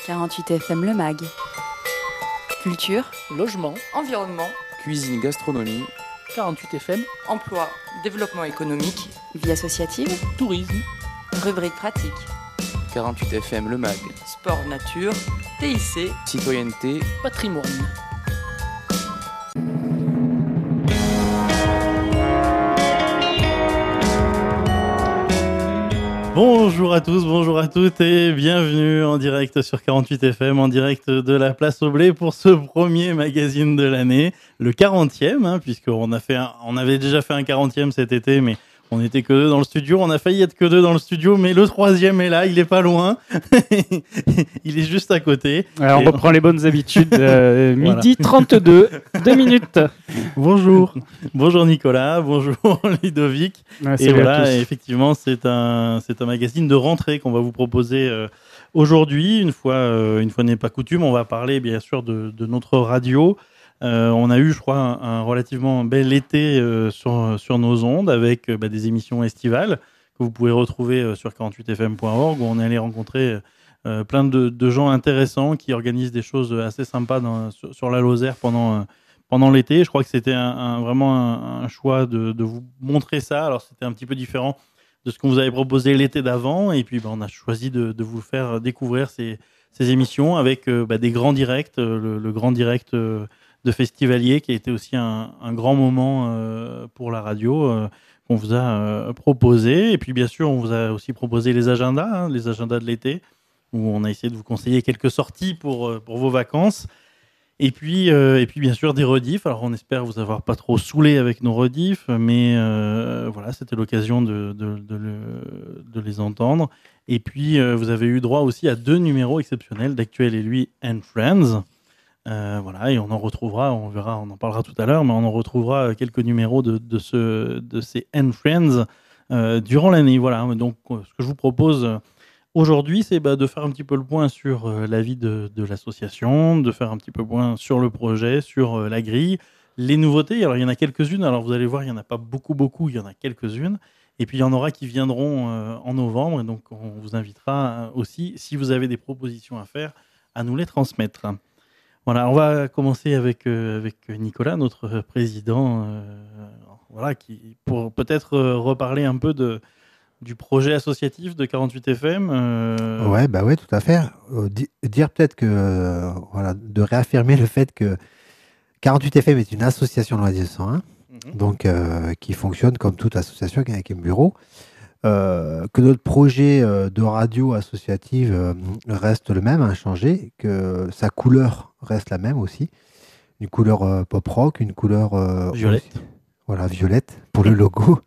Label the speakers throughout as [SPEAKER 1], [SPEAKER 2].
[SPEAKER 1] 48 FM Le Mag. Culture,
[SPEAKER 2] Logement,
[SPEAKER 3] environnement,
[SPEAKER 4] cuisine, gastronomie,
[SPEAKER 2] 48 FM,
[SPEAKER 3] emploi, développement économique,
[SPEAKER 1] vie associative,
[SPEAKER 2] tourisme,
[SPEAKER 1] rubrique pratique.
[SPEAKER 4] 48 FM Le Mag,
[SPEAKER 3] sport nature, TIC,
[SPEAKER 4] citoyenneté,
[SPEAKER 2] patrimoine.
[SPEAKER 5] Bonjour à tous, bonjour à toutes et bienvenue en direct sur 48 FM, en direct de la Place au Blé pour ce premier magazine de l'année, le 40e, puisqu'on avait déjà fait un 40e cet été, mais on n'était que deux dans le studio, on a failli être que deux dans le studio, mais le troisième est là, il est pas loin, il est juste à côté.
[SPEAKER 6] Alors, on reprend les bonnes habitudes, midi 32, 2 minutes.
[SPEAKER 5] Bonjour Nicolas, bonjour Ludovic. Et voilà, et effectivement, c'est un magazine de rentrée qu'on va vous proposer aujourd'hui. Une fois n'est pas coutume, on va parler bien sûr de notre radio. On a eu, je crois, un relativement bel été sur nos ondes avec des émissions estivales que vous pouvez retrouver sur 48fm.org où on est allé rencontrer plein de gens intéressants qui organisent des choses assez sympas sur la Lozère pendant l'été. Je crois que c'était vraiment un choix de vous montrer ça. Alors, c'était un petit peu différent de ce qu'on vous avait proposé l'été d'avant. Et puis, on a choisi de vous faire découvrir ces émissions avec des grands directs. Le grand direct de Festivalier qui a été aussi un grand moment pour la radio qu'on vous a proposé. Et puis, bien sûr, on vous a aussi proposé les agendas de l'été où on a essayé de vous conseiller quelques sorties pour vos vacances. Et puis, bien sûr, des rediffs. Alors, on espère vous avoir pas trop saoulé avec nos rediffs, mais voilà, c'était l'occasion de les entendre. Et puis, vous avez eu droit aussi à 2 numéros exceptionnels d'Actuel et lui and Friends. Voilà, et on en retrouvera, on verra, on en parlera tout à l'heure, mais on en retrouvera quelques numéros de ces and Friends durant l'année. Voilà, donc ce que je vous propose aujourd'hui, c'est de faire un petit peu le point sur la vie de l'association, de faire un petit peu le point sur le projet, sur la grille, les nouveautés. Alors, il y en a quelques-unes. Alors, vous allez voir, il n'y en a pas beaucoup. Il y en a quelques-unes. Et puis, il y en aura qui viendront en novembre. Et donc, on vous invitera aussi, si vous avez des propositions à faire, à nous les transmettre. Voilà, on va commencer avec Nicolas, notre président, qui pour peut-être reparler un peu du projet associatif de 48FM.
[SPEAKER 7] Ouais, tout à fait. Dire peut-être que, de réaffirmer le fait que 48FM est une association de Radio 101, donc qui fonctionne comme toute association avec un bureau, que notre projet de radio associative reste le même, inchangé, que sa couleur reste la même aussi, une couleur pop-rock, une couleur
[SPEAKER 5] violette.
[SPEAKER 7] Aussi, violette pour le logo.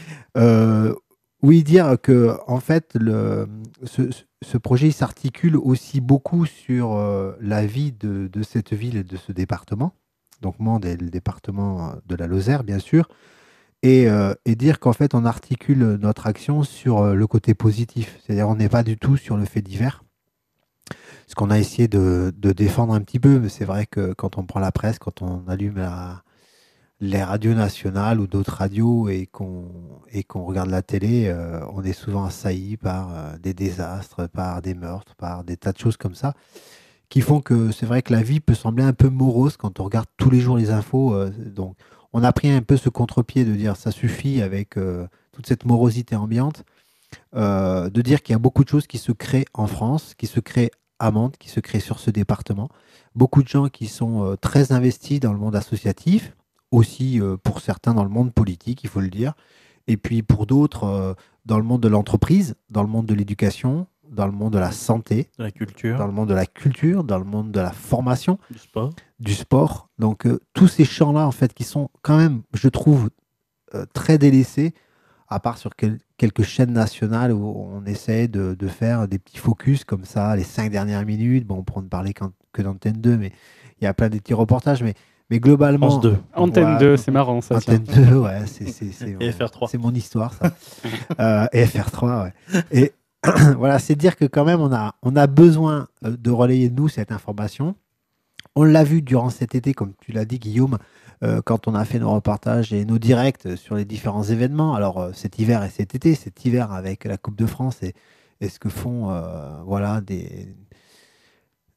[SPEAKER 7] Oui, dire que en fait, ce projet il s'articule aussi beaucoup sur la vie de cette ville et de ce département. Donc, Mende est le département de la Lozère, bien sûr. Et dire qu'en fait, on articule notre action sur le côté positif. C'est-à-dire, on n'est pas du tout sur le fait divers. Ce qu'on a essayé de défendre un petit peu, mais c'est vrai que quand on prend la presse, quand on allume les radios nationales ou d'autres radios et qu'on regarde la télé, on est souvent assailli par des désastres, par des meurtres, par des tas de choses comme ça, qui font que c'est vrai que la vie peut sembler un peu morose quand on regarde tous les jours les infos. Donc, on a pris un peu ce contre-pied de dire ça suffit avec toute cette morosité ambiante, de dire qu'il y a beaucoup de choses qui se créent en France, qui se créent à Mende, qui se créent sur ce département. Beaucoup de gens qui sont très investis dans le monde associatif, aussi pour certains dans le monde politique, il faut le dire, et puis pour d'autres dans le monde de l'entreprise, dans le monde de l'éducation, dans le monde de la santé,
[SPEAKER 5] de la culture,
[SPEAKER 7] dans le monde de la culture, dans le monde de la formation,
[SPEAKER 5] du
[SPEAKER 7] sport. Donc tous ces champs-là, en fait, qui sont quand même, je trouve, très délaissés, à part sur quelques chaînes nationales où on essaie de faire des petits focus comme ça, les 5 dernières minutes. Bon, on pourra ne parler que d'Antenne 2, mais il y a plein de petits reportages, mais globalement...
[SPEAKER 5] France 2.
[SPEAKER 6] Antenne 2, c'est marrant ça.
[SPEAKER 7] Antenne 2, ouais,
[SPEAKER 5] et FR3.
[SPEAKER 7] C'est mon histoire, ça. Et FR3, ouais. Et voilà, c'est dire que quand même, on a besoin de relayer, nous, cette information. On l'a vu durant cet été, comme tu l'as dit, Guillaume, quand on a fait nos reportages et nos directs sur les différents événements. Alors, cet hiver et cet été, cet hiver avec la Coupe de France et ce que font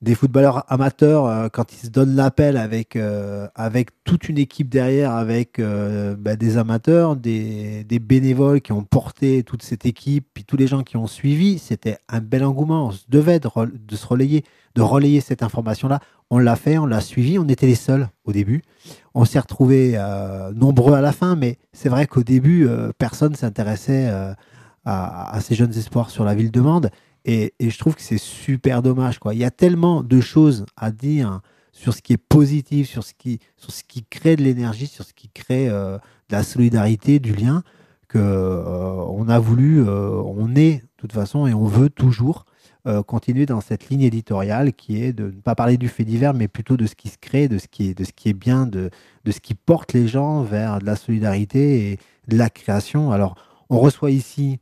[SPEAKER 7] des footballeurs amateurs, quand ils se donnent l'appel avec toute une équipe derrière, avec des amateurs, des bénévoles qui ont porté toute cette équipe, puis tous les gens qui ont suivi, c'était un bel engouement. On se devait de relayer cette information-là. On l'a fait, on l'a suivi, on était les seuls au début. On s'est retrouvés nombreux à la fin, mais c'est vrai qu'au début, personne ne s'intéressait à ces jeunes espoirs sur la ville de Mende. Et je trouve que c'est super dommage, quoi. Il y a tellement de choses à dire sur ce qui est positif, sur ce qui crée de l'énergie, sur ce qui crée de la solidarité, du lien, on a voulu, on est de toute façon et on veut toujours continuer dans cette ligne éditoriale qui est de ne pas parler du fait divers, mais plutôt de ce qui se crée, de ce qui est bien, de ce qui porte les gens vers de la solidarité et de la création. Alors, on reçoit ici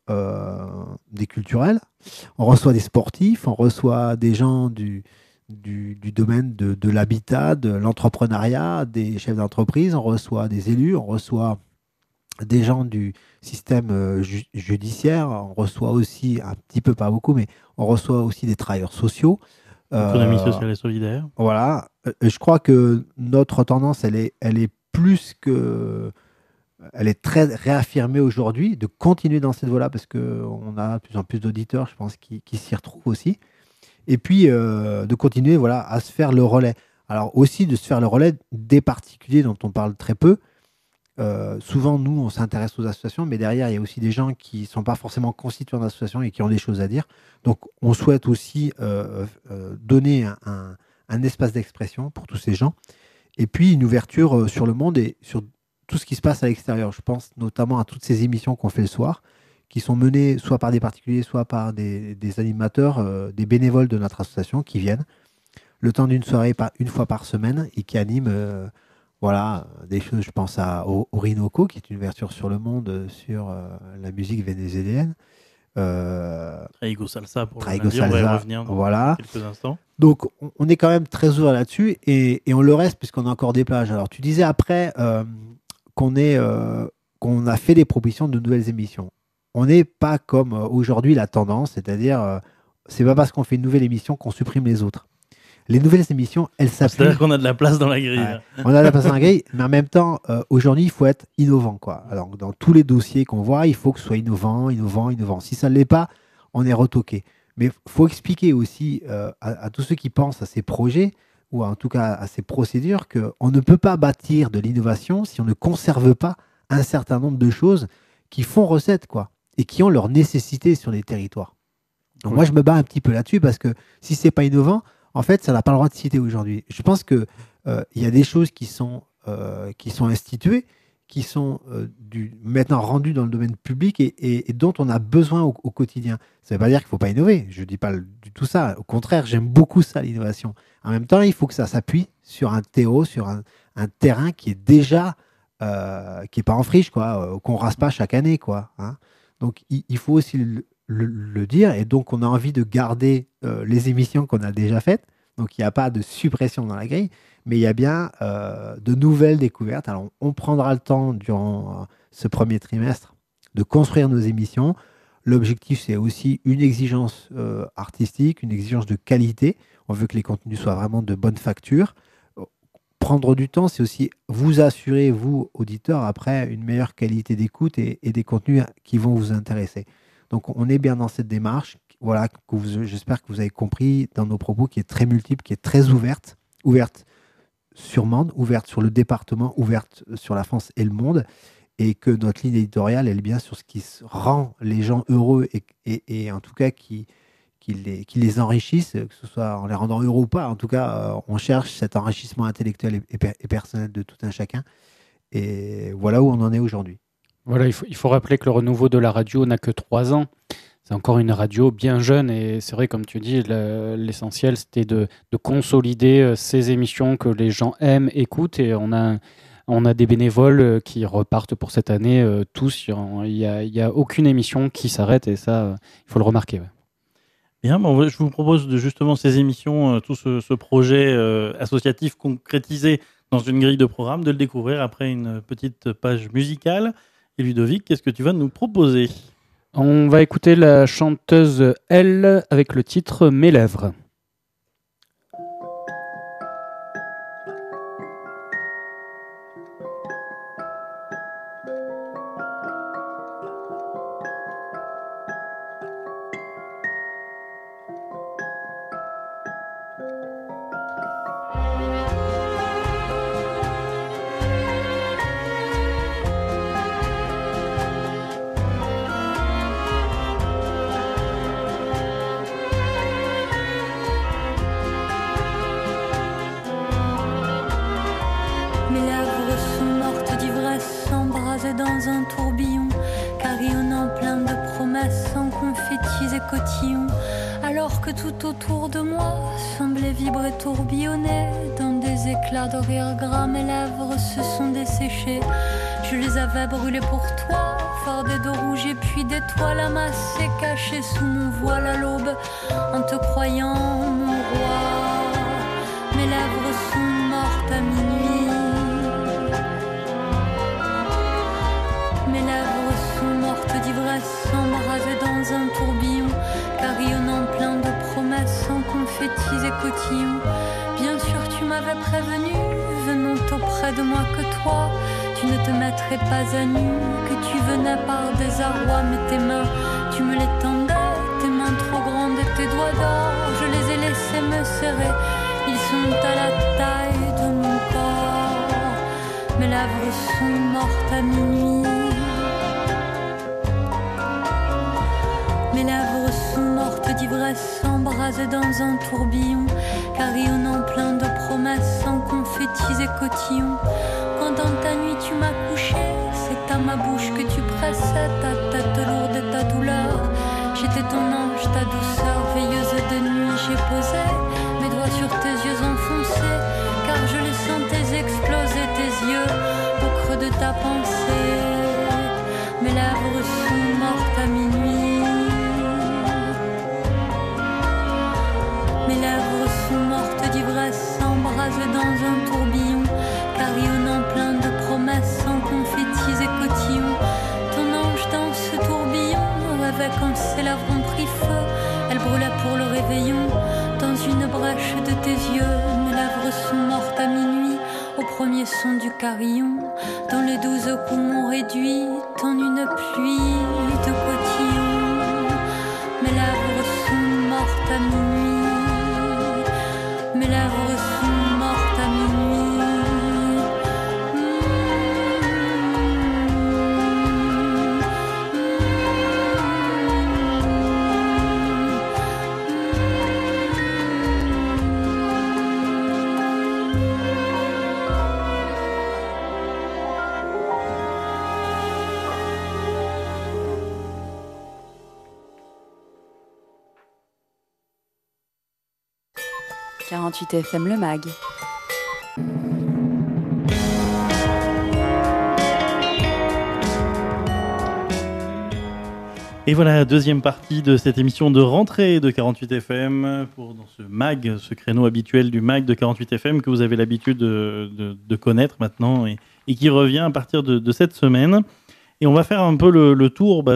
[SPEAKER 7] des culturels, on reçoit des sportifs, on reçoit des gens du domaine de l'habitat, de l'entrepreneuriat, des chefs d'entreprise, on reçoit des élus, on reçoit des gens du système judiciaire, on reçoit aussi, un petit peu, pas beaucoup, mais on reçoit aussi des travailleurs sociaux.
[SPEAKER 5] Économie sociale et solidaire.
[SPEAKER 7] Voilà. Je crois que notre tendance, elle est plus que... Elle est très réaffirmée aujourd'hui, de continuer dans cette voie-là, parce qu'on a de plus en plus d'auditeurs, je pense, qui s'y retrouvent aussi. Et puis, de continuer à se faire le relais. Alors aussi, de se faire le relais des particuliers dont on parle très peu. Souvent, nous, on s'intéresse aux associations, mais derrière, il y a aussi des gens qui ne sont pas forcément constitués en association et qui ont des choses à dire. Donc, on souhaite aussi donner un espace d'expression pour tous ces gens. Et puis, une ouverture sur le monde et sur tout ce qui se passe à l'extérieur. Je pense notamment à toutes ces émissions qu'on fait le soir, qui sont menées soit par des particuliers, soit par des animateurs, des bénévoles de notre association qui viennent le temps d'une soirée, une fois par semaine, et qui animent des choses. Je pense à Orinoco, qui est une ouverture sur le monde, sur la musique vénézuélienne.
[SPEAKER 5] Traigo Salsa, pour
[SPEAKER 7] Traigo
[SPEAKER 5] Salsa, on va y
[SPEAKER 7] Salsa,
[SPEAKER 5] revenir dans quelques instants.
[SPEAKER 7] Donc, on est quand même très ouvert là-dessus, et on le reste puisqu'on a encore des plages. Alors, tu disais après qu'on a fait des propositions de nouvelles émissions. On n'est pas comme aujourd'hui la tendance, c'est-à-dire c'est pas parce qu'on fait une nouvelle émission qu'on supprime les autres. Les nouvelles émissions, elles s'appuient.
[SPEAKER 5] C'est-à-dire qu'on a de la place dans la grille.
[SPEAKER 7] Ouais, on a de la place dans la grille, mais en même temps, aujourd'hui, il faut être innovant, quoi. Alors, dans tous les dossiers qu'on voit, il faut que ce soit innovant. Si ça ne l'est pas, on est retoqué. Mais il faut expliquer aussi à tous ceux qui pensent à ces projets, ou en tout cas à ces procédures, qu'on ne peut pas bâtir de l'innovation si on ne conserve pas un certain nombre de choses qui font recette, quoi, et qui ont leur nécessité sur les territoires. Donc moi, je me bats un petit peu là-dessus, parce que si c'est pas innovant, en fait, ça n'a pas le droit de citer aujourd'hui. Je pense qu'il y a des choses qui sont instituées, qui sont maintenant rendues dans le domaine public et dont on a besoin au quotidien. Ça ne veut pas dire qu'il ne faut pas innover, je ne dis pas du tout ça. Au contraire, j'aime beaucoup ça, l'innovation. En même temps, il faut que ça s'appuie sur un terreau, sur un terrain qui est déjà, qui n'est pas en friche, quoi, qu'on ne rase pas chaque année, quoi, hein. Donc, il faut aussi le dire, et donc on a envie de garder les émissions qu'on a déjà faites. Donc, il n'y a pas de suppression dans la grille, mais il y a bien de nouvelles découvertes. Alors, on prendra le temps durant ce premier trimestre de construire nos émissions. L'objectif, c'est aussi une exigence artistique, une exigence de qualité. On veut que les contenus soient vraiment de bonne facture. Prendre du temps, c'est aussi vous assurer, vous, auditeurs, après, une meilleure qualité d'écoute et des contenus qui vont vous intéresser. Donc, on est bien dans cette démarche. Voilà, j'espère que vous avez compris dans nos propos, qui est très multiple, qui est très ouverte sur Mende, ouverte sur le département, ouverte sur la France et le monde, et que notre ligne éditoriale, elle est bien sur ce qui rend les gens heureux et en tout cas qui les enrichissent, que ce soit en les rendant heureux ou pas. En tout cas, on cherche cet enrichissement intellectuel et personnel de tout un chacun. Et voilà où on en est aujourd'hui.
[SPEAKER 6] Voilà, il faut rappeler que le renouveau de la radio n'a que 3 ans. C'est encore une radio bien jeune et c'est vrai, comme tu dis, l'essentiel, c'était de consolider ces émissions que les gens aiment, écoutent, et on a des bénévoles qui repartent pour cette année tous. Il y a aucune émission qui s'arrête, et ça, il faut le remarquer. Ouais.
[SPEAKER 5] Bien, bon, je vous propose justement ces émissions, tout ce projet associatif concrétisé dans une grille de programme, de le découvrir après une petite page musicale. Et Ludovic, qu'est-ce que tu vas nous proposer ?
[SPEAKER 6] On va écouter la chanteuse Elle avec le titre Mes lèvres.
[SPEAKER 2] cotillons, alors que tout autour de moi semblait vibrer, tourbillonner dans des éclats de rire gras. Mes lèvres se sont desséchées, je les avais brûlées pour toi, fardées de rouge et puis d'étoiles amassées, cachées sous mon voile à l'aube, en te croyant mon roi. Mes lèvres sont mortes à minuit, mes lèvres sont mortes d'ivresse, embrasées dans un tourbillon, carillonnant plein de promesses en confettis et cotillons. Bien sûr tu m'avais prévenu, venant auprès de moi que toi, tu ne te mettrais pas à nu, que tu venais par désarroi, mais tes mains, tu me les tendais, tes mains trop grandes et tes doigts d'or, je les ai laissés me serrer, ils sont à la taille de mon corps. Mes lèvres sont mortes à minuit, mes lèvres sont mortes d'ivresse, embrasées dans un tourbillon, carillonnant plein de promesses en confettis et cotillons. Quand dans ta nuit tu m'as couché, c'est à ma bouche que tu pressais ta tête lourde et ta douleur. J'étais ton ange, ta douceur, veilleuse de nuit, j'ai posé mes doigts sur tes yeux enfoncés, car je les sentais exploser, tes yeux au creux de ta pensée. Mes lèvres sont mortes à minuit, mes lèvres sont mortes d'ivresse, embrasées dans un tourbillon, carillonnant plein de promesses en confettis et cotillons. Ton ange dans ce tourbillon rêvait quand ses lèvres ont pris feu, elle brûlait pour le réveillon dans une brèche de tes yeux. Mes lèvres sont mortes à minuit, au premier son du carillon, dont les 12 coups m'ont réduit en une pluie de cotillons. Mes lèvres sont mortes à minuit, mes lèvres sont mortes à minuit.
[SPEAKER 1] « 48 FM Le Mag ».
[SPEAKER 5] Et voilà, deuxième partie de cette émission de rentrée de 48 FM dans ce mag, ce créneau habituel du mag de 48 FM que vous avez l'habitude de connaître maintenant et qui revient à partir de cette semaine. Et on va faire un peu le tour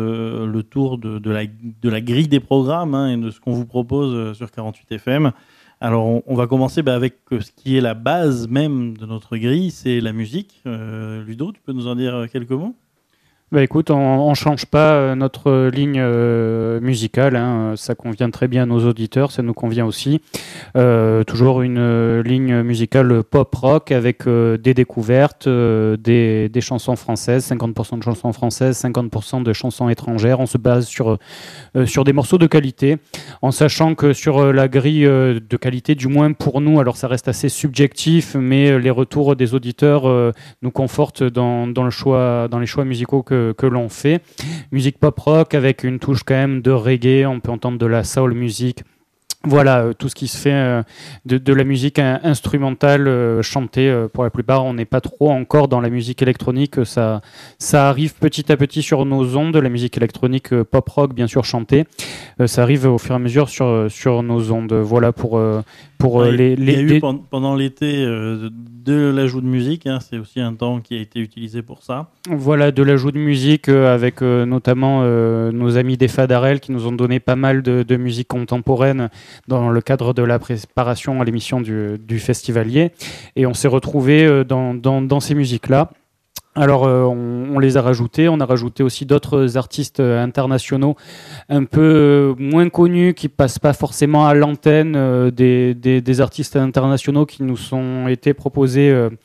[SPEAKER 5] de la grille des programmes et de ce qu'on vous propose sur 48 FM. Alors, on va commencer avec ce qui est la base même de notre grille, c'est la musique. Ludo, tu peux nous en dire quelques mots ?
[SPEAKER 6] Bah écoute, on ne change pas notre ligne musicale, ça convient très bien à nos auditeurs, ça nous convient aussi. Toujours une ligne musicale pop-rock avec des découvertes, des chansons françaises, 50% de chansons françaises, 50% de chansons étrangères. On se base sur des morceaux de qualité, en sachant que sur la grille de qualité, du moins pour nous, alors ça reste assez subjectif, mais les retours des auditeurs nous confortent dans les choix musicaux que l'on fait. Musique pop-rock avec une touche quand même de reggae, on peut entendre de la soul music. Voilà, tout ce qui se fait de la musique instrumentale chantée pour la plupart. On n'est pas trop encore dans la musique électronique. Ça arrive petit à petit sur nos ondes. La musique électronique pop-rock, bien sûr, chantée. Ça arrive au fur et à mesure sur nos ondes. Voilà pour
[SPEAKER 5] il y a eu pendant l'été de l'ajout de musique. C'est aussi un temps qui a été utilisé pour ça.
[SPEAKER 6] Voilà, de l'ajout de musique avec notamment nos amis des Fadarel qui nous ont donné pas mal de musique contemporaine dans le cadre de la préparation à l'émission du Festivalier. Et on s'est retrouvés dans ces musiques-là. Alors, on les a rajoutés. On a rajouté aussi d'autres artistes internationaux un peu moins connus, qui passent pas forcément à l'antenne, des artistes internationaux qui nous ont été proposés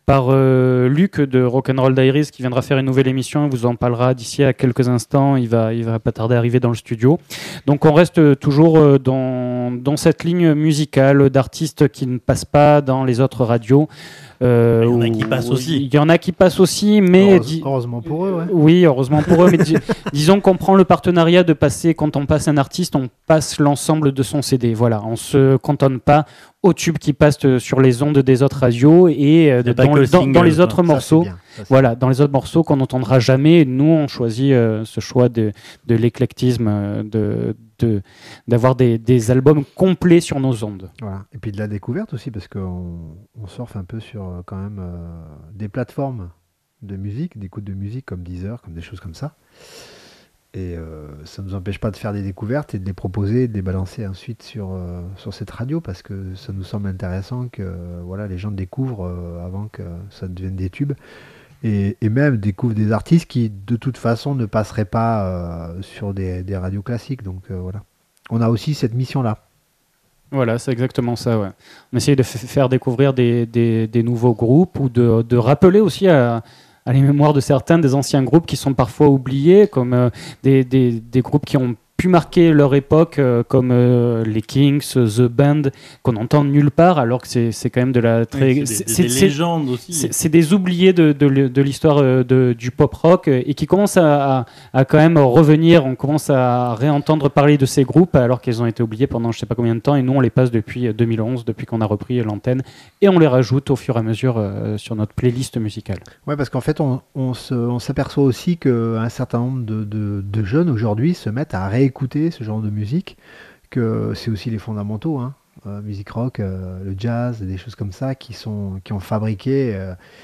[SPEAKER 6] par Luc de Rock'n'Roll Diaries qui viendra faire une nouvelle émission. Il vous en parlera d'ici à quelques instants. Il va pas tarder à arriver dans le studio. Donc on reste toujours dans cette ligne musicale d'artistes qui ne passent pas dans les autres radios.
[SPEAKER 5] Il y en a qui passent aussi.
[SPEAKER 6] Il y en a qui passent aussi, mais
[SPEAKER 7] heureusement pour eux. Ouais.
[SPEAKER 6] Oui, heureusement pour eux. Mais disons qu'on prend le partenariat de passer, quand on passe un artiste, on passe l'ensemble de son CD. Voilà, on se cantonne pas aux tubes qui passent sur les ondes des autres radios et dans les autres morceaux. Voilà, dans les autres morceaux qu'on n'entendra jamais. Nous, on choisit ce choix de l'éclectisme, d'avoir des albums complets sur nos ondes.
[SPEAKER 7] Voilà. Et puis de la découverte aussi, parce qu'on surfe un peu sur quand même des plateformes de musique, d'écoute de musique comme Deezer, comme des choses comme ça. Et ça ne nous empêche pas de faire des découvertes et de les proposer, de les balancer ensuite sur cette radio, parce que ça nous semble intéressant que les gens découvrent avant que ça devienne des tubes. Et même découvrent des artistes qui de toute façon ne passeraient pas sur des radios classiques. Donc voilà. On a aussi cette mission-là.
[SPEAKER 6] Voilà, c'est exactement ça. Ouais. On essaye de faire découvrir des nouveaux groupes ou de rappeler aussi à les mémoires de certains des anciens groupes qui sont parfois oubliés, comme des groupes qui ont pu marquer leur époque, comme les Kings, The Band, qu'on entend nulle part, alors que c'est quand même de la très...
[SPEAKER 5] Oui, c'est des légendes aussi.
[SPEAKER 6] C'est des oubliés de l'histoire du pop rock et qui commencent à quand même revenir. On commence à réentendre parler de ces groupes alors qu'ils ont été oubliés pendant je ne sais pas combien de temps, et nous on les passe depuis 2011, depuis qu'on a repris l'antenne, et on les rajoute au fur et à mesure sur notre playlist musicale.
[SPEAKER 7] Ouais, parce qu'en fait on s'aperçoit aussi qu'un certain nombre de jeunes aujourd'hui se mettent à réécouter ce genre de musique, que c'est aussi les fondamentaux, musique rock, le jazz, des choses comme ça qui ont fabriqué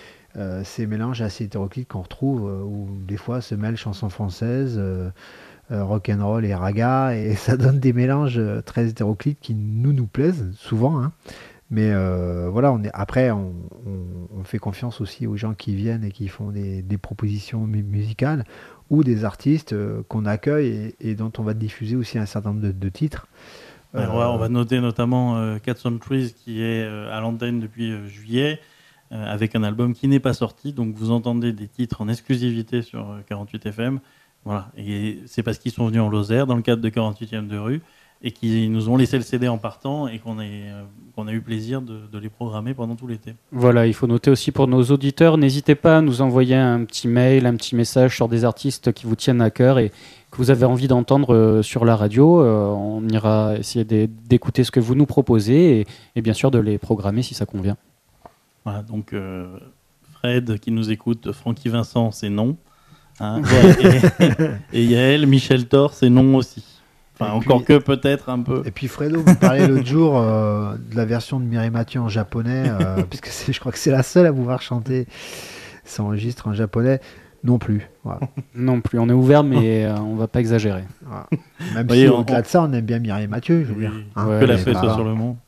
[SPEAKER 7] ces mélanges assez hétéroclites qu'on retrouve, où des fois se mêlent chansons françaises, rock'n'roll et raga, et ça donne des mélanges très hétéroclites qui nous plaisent souvent, mais après on fait confiance aussi aux gens qui viennent et qui font des propositions musicales, ou des artistes qu'on accueille et dont on va diffuser aussi un certain nombre de titres.
[SPEAKER 5] On va noter notamment Cats on Trees qui est à l'antenne depuis juillet, avec un album qui n'est pas sorti, donc vous entendez des titres en exclusivité sur 48 FM. Voilà. Et c'est parce qu'ils sont venus en Lozère dans le cadre de 48e de rue, et qui nous ont laissé le CD en partant, et qu'on a eu plaisir de les programmer pendant tout l'été.
[SPEAKER 6] Voilà, il faut noter aussi pour nos auditeurs, n'hésitez pas à nous envoyer un petit mail, un petit message sur des artistes qui vous tiennent à cœur et que vous avez envie d'entendre sur la radio. On ira essayer d'écouter ce que vous nous proposez et bien sûr de les programmer si ça convient.
[SPEAKER 5] Voilà, donc Fred qui nous écoute, Francky Vincent, c'est non. Et Yael, Michel Thor, c'est non aussi. Enfin, encore que peut-être un peu.
[SPEAKER 7] Et puis Fredo me parlait l'autre jour de la version de Mireille Mathieu en japonais, puisque je crois que c'est la seule à pouvoir chanter cet registre en japonais. Non plus. Voilà.
[SPEAKER 6] Non plus. On est ouvert, mais on va pas exagérer.
[SPEAKER 7] Voilà. Même si au-delà de ça, on aime bien Mireille Mathieu, je veux dire.
[SPEAKER 5] Que la fête soit sur le monde.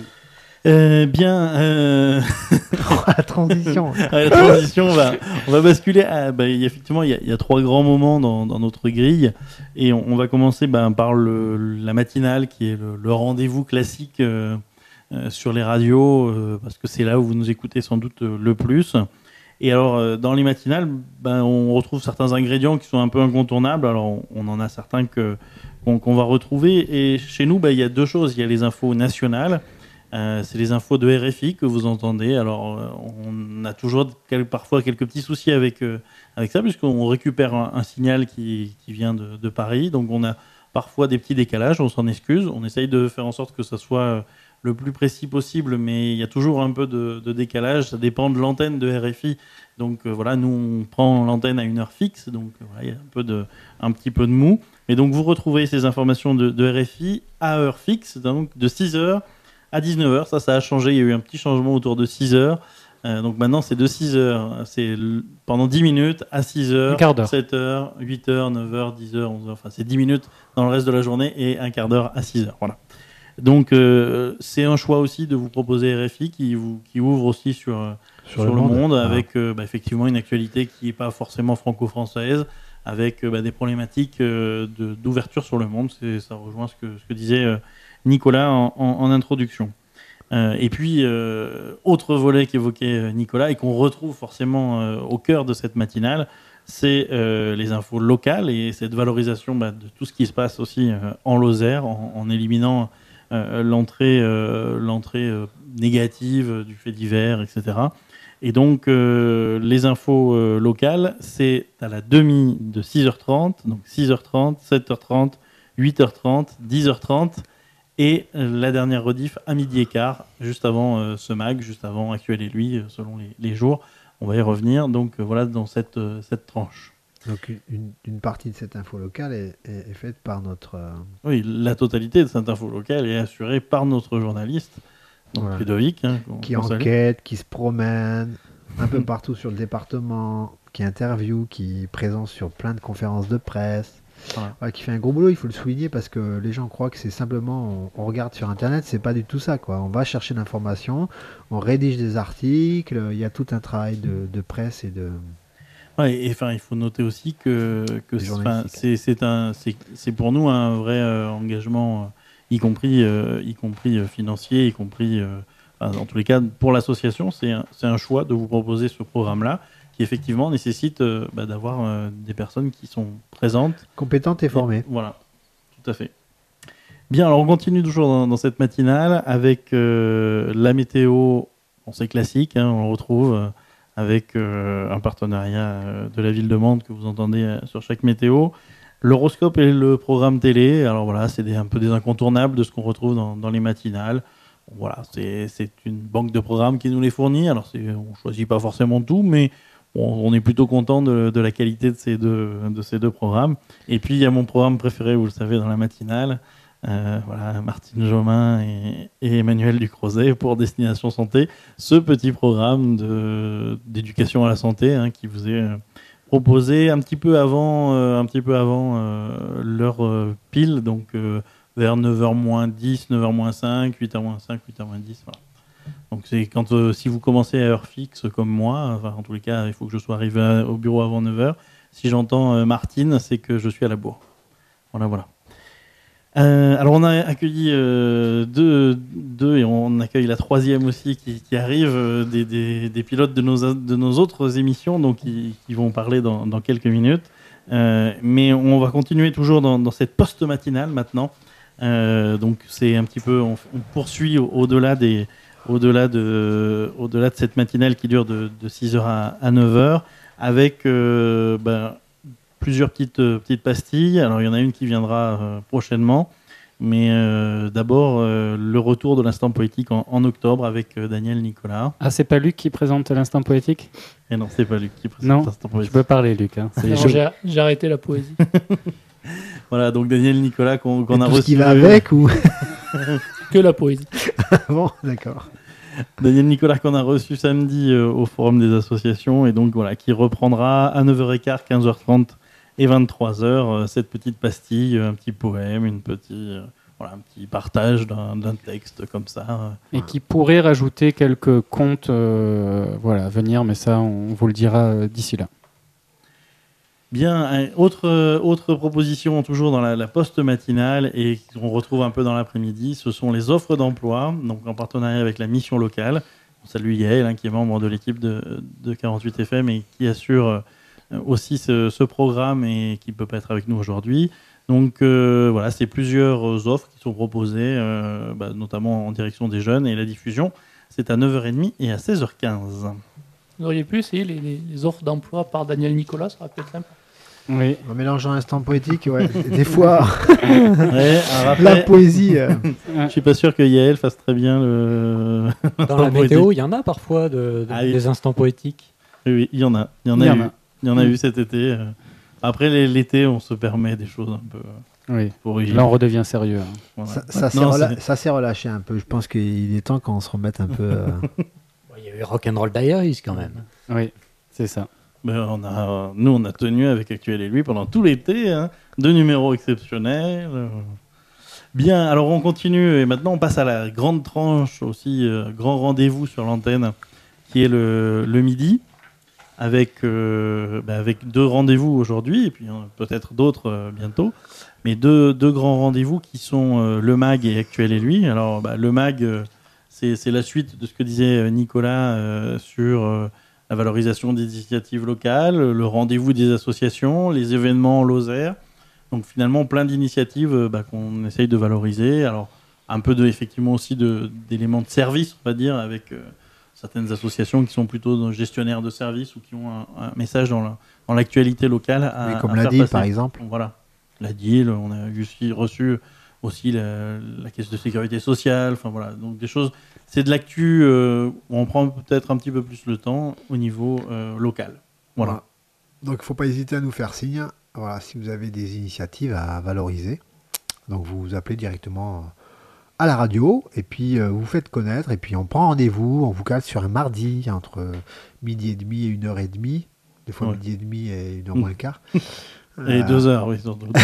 [SPEAKER 5] Bien.
[SPEAKER 7] La transition.
[SPEAKER 5] La transition, on va basculer. Effectivement, il y a trois grands moments dans notre grille, et on va commencer par la matinale, qui est le rendez-vous classique sur les radios, parce que c'est là où vous nous écoutez sans doute le plus. Et alors, dans les matinales, on retrouve certains ingrédients qui sont un peu incontournables. Alors, on en a certains qu'on va retrouver. Et chez nous, il y a deux choses. Il y a les infos nationales. C'est les infos de RFI que vous entendez. Alors, on a toujours parfois quelques petits soucis avec ça, puisqu'on récupère un signal qui vient de Paris. Donc, on a parfois des petits décalages. On s'en excuse. On essaye de faire en sorte que ça soit le plus précis possible, mais il y a toujours un peu de décalage. Ça dépend de l'antenne de RFI. Donc, nous, on prend l'antenne à une heure fixe. Donc, il y a un petit peu de mou. Et donc, vous retrouvez ces informations de RFI à heure fixe, donc de 6h à 19h, ça a changé, il y a eu un petit changement autour de 6h. Donc maintenant, c'est de 6h, c'est pendant 10 minutes à 6h, 7h, 8h, 9h, 10h, 11h. Enfin, c'est 10 minutes dans le reste de la journée et un quart d'heure à 6h. Voilà. Donc, c'est un choix aussi de vous proposer RFI qui ouvre aussi sur le monde avec effectivement une actualité qui n'est pas forcément franco-française, avec des problématiques d'ouverture sur le monde. Ça rejoint ce que disait Nicolas en introduction. Et puis, autre volet qu'évoquait Nicolas et qu'on retrouve forcément au cœur de cette matinale, c'est les infos locales et cette valorisation de tout ce qui se passe aussi en Lozère, en éliminant l'entrée négative du fait divers, etc. Et donc, les infos locales, c'est à la demi de 6h30, donc 6h30, 7h30, 8h30, 10h30, et la dernière rediff à 12h15, juste avant ce mag, juste avant Actuel et lui, selon les jours. On va y revenir, donc voilà, dans cette tranche.
[SPEAKER 7] Donc une partie de cette info locale est faite par notre...
[SPEAKER 5] Oui, la totalité de cette info locale est assurée par notre journaliste, donc
[SPEAKER 7] voilà.
[SPEAKER 5] Ludovic.
[SPEAKER 7] Qui enquête, qui se promène un peu partout sur le département, qui interviewe, qui est présent sur plein de conférences de presse. Voilà. Ouais, qui fait un gros boulot, il faut le souligner, parce que les gens croient que c'est simplement on regarde sur internet, c'est pas du tout ça, quoi. On va chercher l'information, on rédige des articles, il y a tout un travail de presse et de...
[SPEAKER 5] Ouais, et enfin, il faut noter aussi que c'est pour nous un vrai engagement, y compris financier, y compris en tous les cas pour l'association, c'est un choix de vous proposer ce programme-là, qui effectivement nécessite d'avoir des personnes qui sont présentes,
[SPEAKER 7] compétentes et formées.
[SPEAKER 5] Voilà, tout à fait. Bien, alors on continue toujours dans cette matinale avec la météo. C'est classique, hein, on le retrouve avec un partenariat de la ville de Mende que vous entendez sur chaque météo. L'horoscope et le programme télé. Alors voilà, c'est un peu des incontournables de ce qu'on retrouve dans les matinales. Voilà, c'est une banque de programmes qui nous les fournit. Alors on choisit pas forcément tout, mais on est plutôt content de la qualité de ces deux programmes. Et puis il y a mon programme préféré, vous le savez, dans la matinale. Voilà, Martine Jomain et Emmanuel Ducrozet pour Destination Santé, ce petit programme d'éducation à la santé qui vous est proposé un petit peu avant l'heure pile, donc vers 9h-10, 9h-5, 8h-5, 8h-10. Voilà. Donc c'est quand si vous commencez à heure fixe comme moi, enfin, en tous les cas, il faut que je sois arrivé au bureau avant 9h. Si j'entends Martine, c'est que je suis à la bourre. Voilà. Alors on a accueilli deux et on accueille la troisième aussi qui arrive, des pilotes de nos autres émissions, donc qui vont parler dans quelques minutes. Mais on va continuer toujours dans cette post-matinale maintenant. Donc c'est un petit peu, on poursuit au-delà de cette matinale qui dure de 6h à 9h avec plusieurs petites pastilles. Alors il y en a une qui viendra prochainement, mais d'abord le retour de l'instant poétique en octobre avec Daniel Nicolas.
[SPEAKER 6] Ah, c'est pas Luc qui présente l'instant poétique ?
[SPEAKER 5] Et non, c'est pas Luc qui présente l'instant poétique.
[SPEAKER 6] Tu peux parler, Luc. Hein.
[SPEAKER 8] J'ai arrêté la poésie.
[SPEAKER 5] Voilà, donc Daniel Nicolas qu'on a reçu.
[SPEAKER 7] Tout ce qui va avec ou
[SPEAKER 8] que la poésie.
[SPEAKER 7] Bon, d'accord.
[SPEAKER 5] Daniel Nicolas qu'on a reçu samedi au Forum des associations et donc voilà, qui reprendra à 9h15, 15h30 et 23h cette petite pastille, un petit poème, un petit partage d'un texte comme ça.
[SPEAKER 6] Et qui pourrait rajouter quelques contes à venir, mais ça on vous le dira d'ici là.
[SPEAKER 5] Bien, autre proposition toujours dans la post-matinale et qu'on retrouve un peu dans l'après-midi, ce sont les offres d'emploi, donc en partenariat avec la mission locale. On salue Yael qui est membre de l'équipe de 48 FM et qui assure aussi ce programme et qui ne peut pas être avec nous aujourd'hui. Donc voilà, c'est plusieurs offres qui sont proposées, notamment en direction des jeunes, et la diffusion, c'est à 9h30 et à 16h15.
[SPEAKER 8] Vous auriez pu essayer les offres d'emploi par Daniel Nicolas, ça aurait pu être sympa.
[SPEAKER 6] Oui.
[SPEAKER 7] En mélangeant instant poétique, ouais. Des fois,
[SPEAKER 5] après,
[SPEAKER 7] la poésie.
[SPEAKER 5] Je suis pas sûr que Yael fasse très bien le.
[SPEAKER 9] Dans la météo, il y en a parfois des instants poétiques.
[SPEAKER 5] Oui, il y en a. Il y en a eu cet été. Après l'été, on se permet des choses un peu.
[SPEAKER 6] Oui. Là, on redevient sérieux.
[SPEAKER 7] Voilà. Ça s'est relâché un peu. Je pense qu'il est temps qu'on se remette un peu.
[SPEAKER 9] Il y a eu Rock'n'Roll Diaries quand même.
[SPEAKER 6] Oui, c'est ça.
[SPEAKER 5] Nous, on a tenu avec Actuel et lui pendant tout l'été, 2 numéros exceptionnels. Bien, alors on continue et maintenant on passe à la grande tranche aussi, grand rendez-vous sur l'antenne, qui est le midi, avec 2 rendez-vous aujourd'hui et puis peut-être d'autres bientôt, mais deux grands rendez-vous qui sont le MAG et Actuel et lui. Alors le MAG, c'est la suite de ce que disait Nicolas sur la valorisation des initiatives locales, le rendez-vous des associations, les événements en Lozère. Donc finalement, plein d'initiatives qu'on essaye de valoriser. Alors, un peu effectivement aussi d'éléments de service, on va dire, avec certaines associations qui sont plutôt gestionnaires de services ou qui ont un message dans l'actualité locale.
[SPEAKER 7] Comme la DIL, par exemple.
[SPEAKER 5] Donc, voilà, la DIL, on a reçu aussi la caisse de sécurité sociale. Enfin voilà, donc des choses. C'est de l'actu où on prend peut-être un petit peu plus le temps au niveau local. Voilà.
[SPEAKER 7] Donc il ne faut pas hésiter à nous faire signe. Voilà, si vous avez des initiatives à valoriser. Donc vous vous appelez directement à la radio et puis vous faites connaître et puis on prend rendez-vous, on vous cale sur un mardi entre midi et demi et 1h30, des fois midi et demi et 1h moins le quart.
[SPEAKER 5] Et 2h, oui.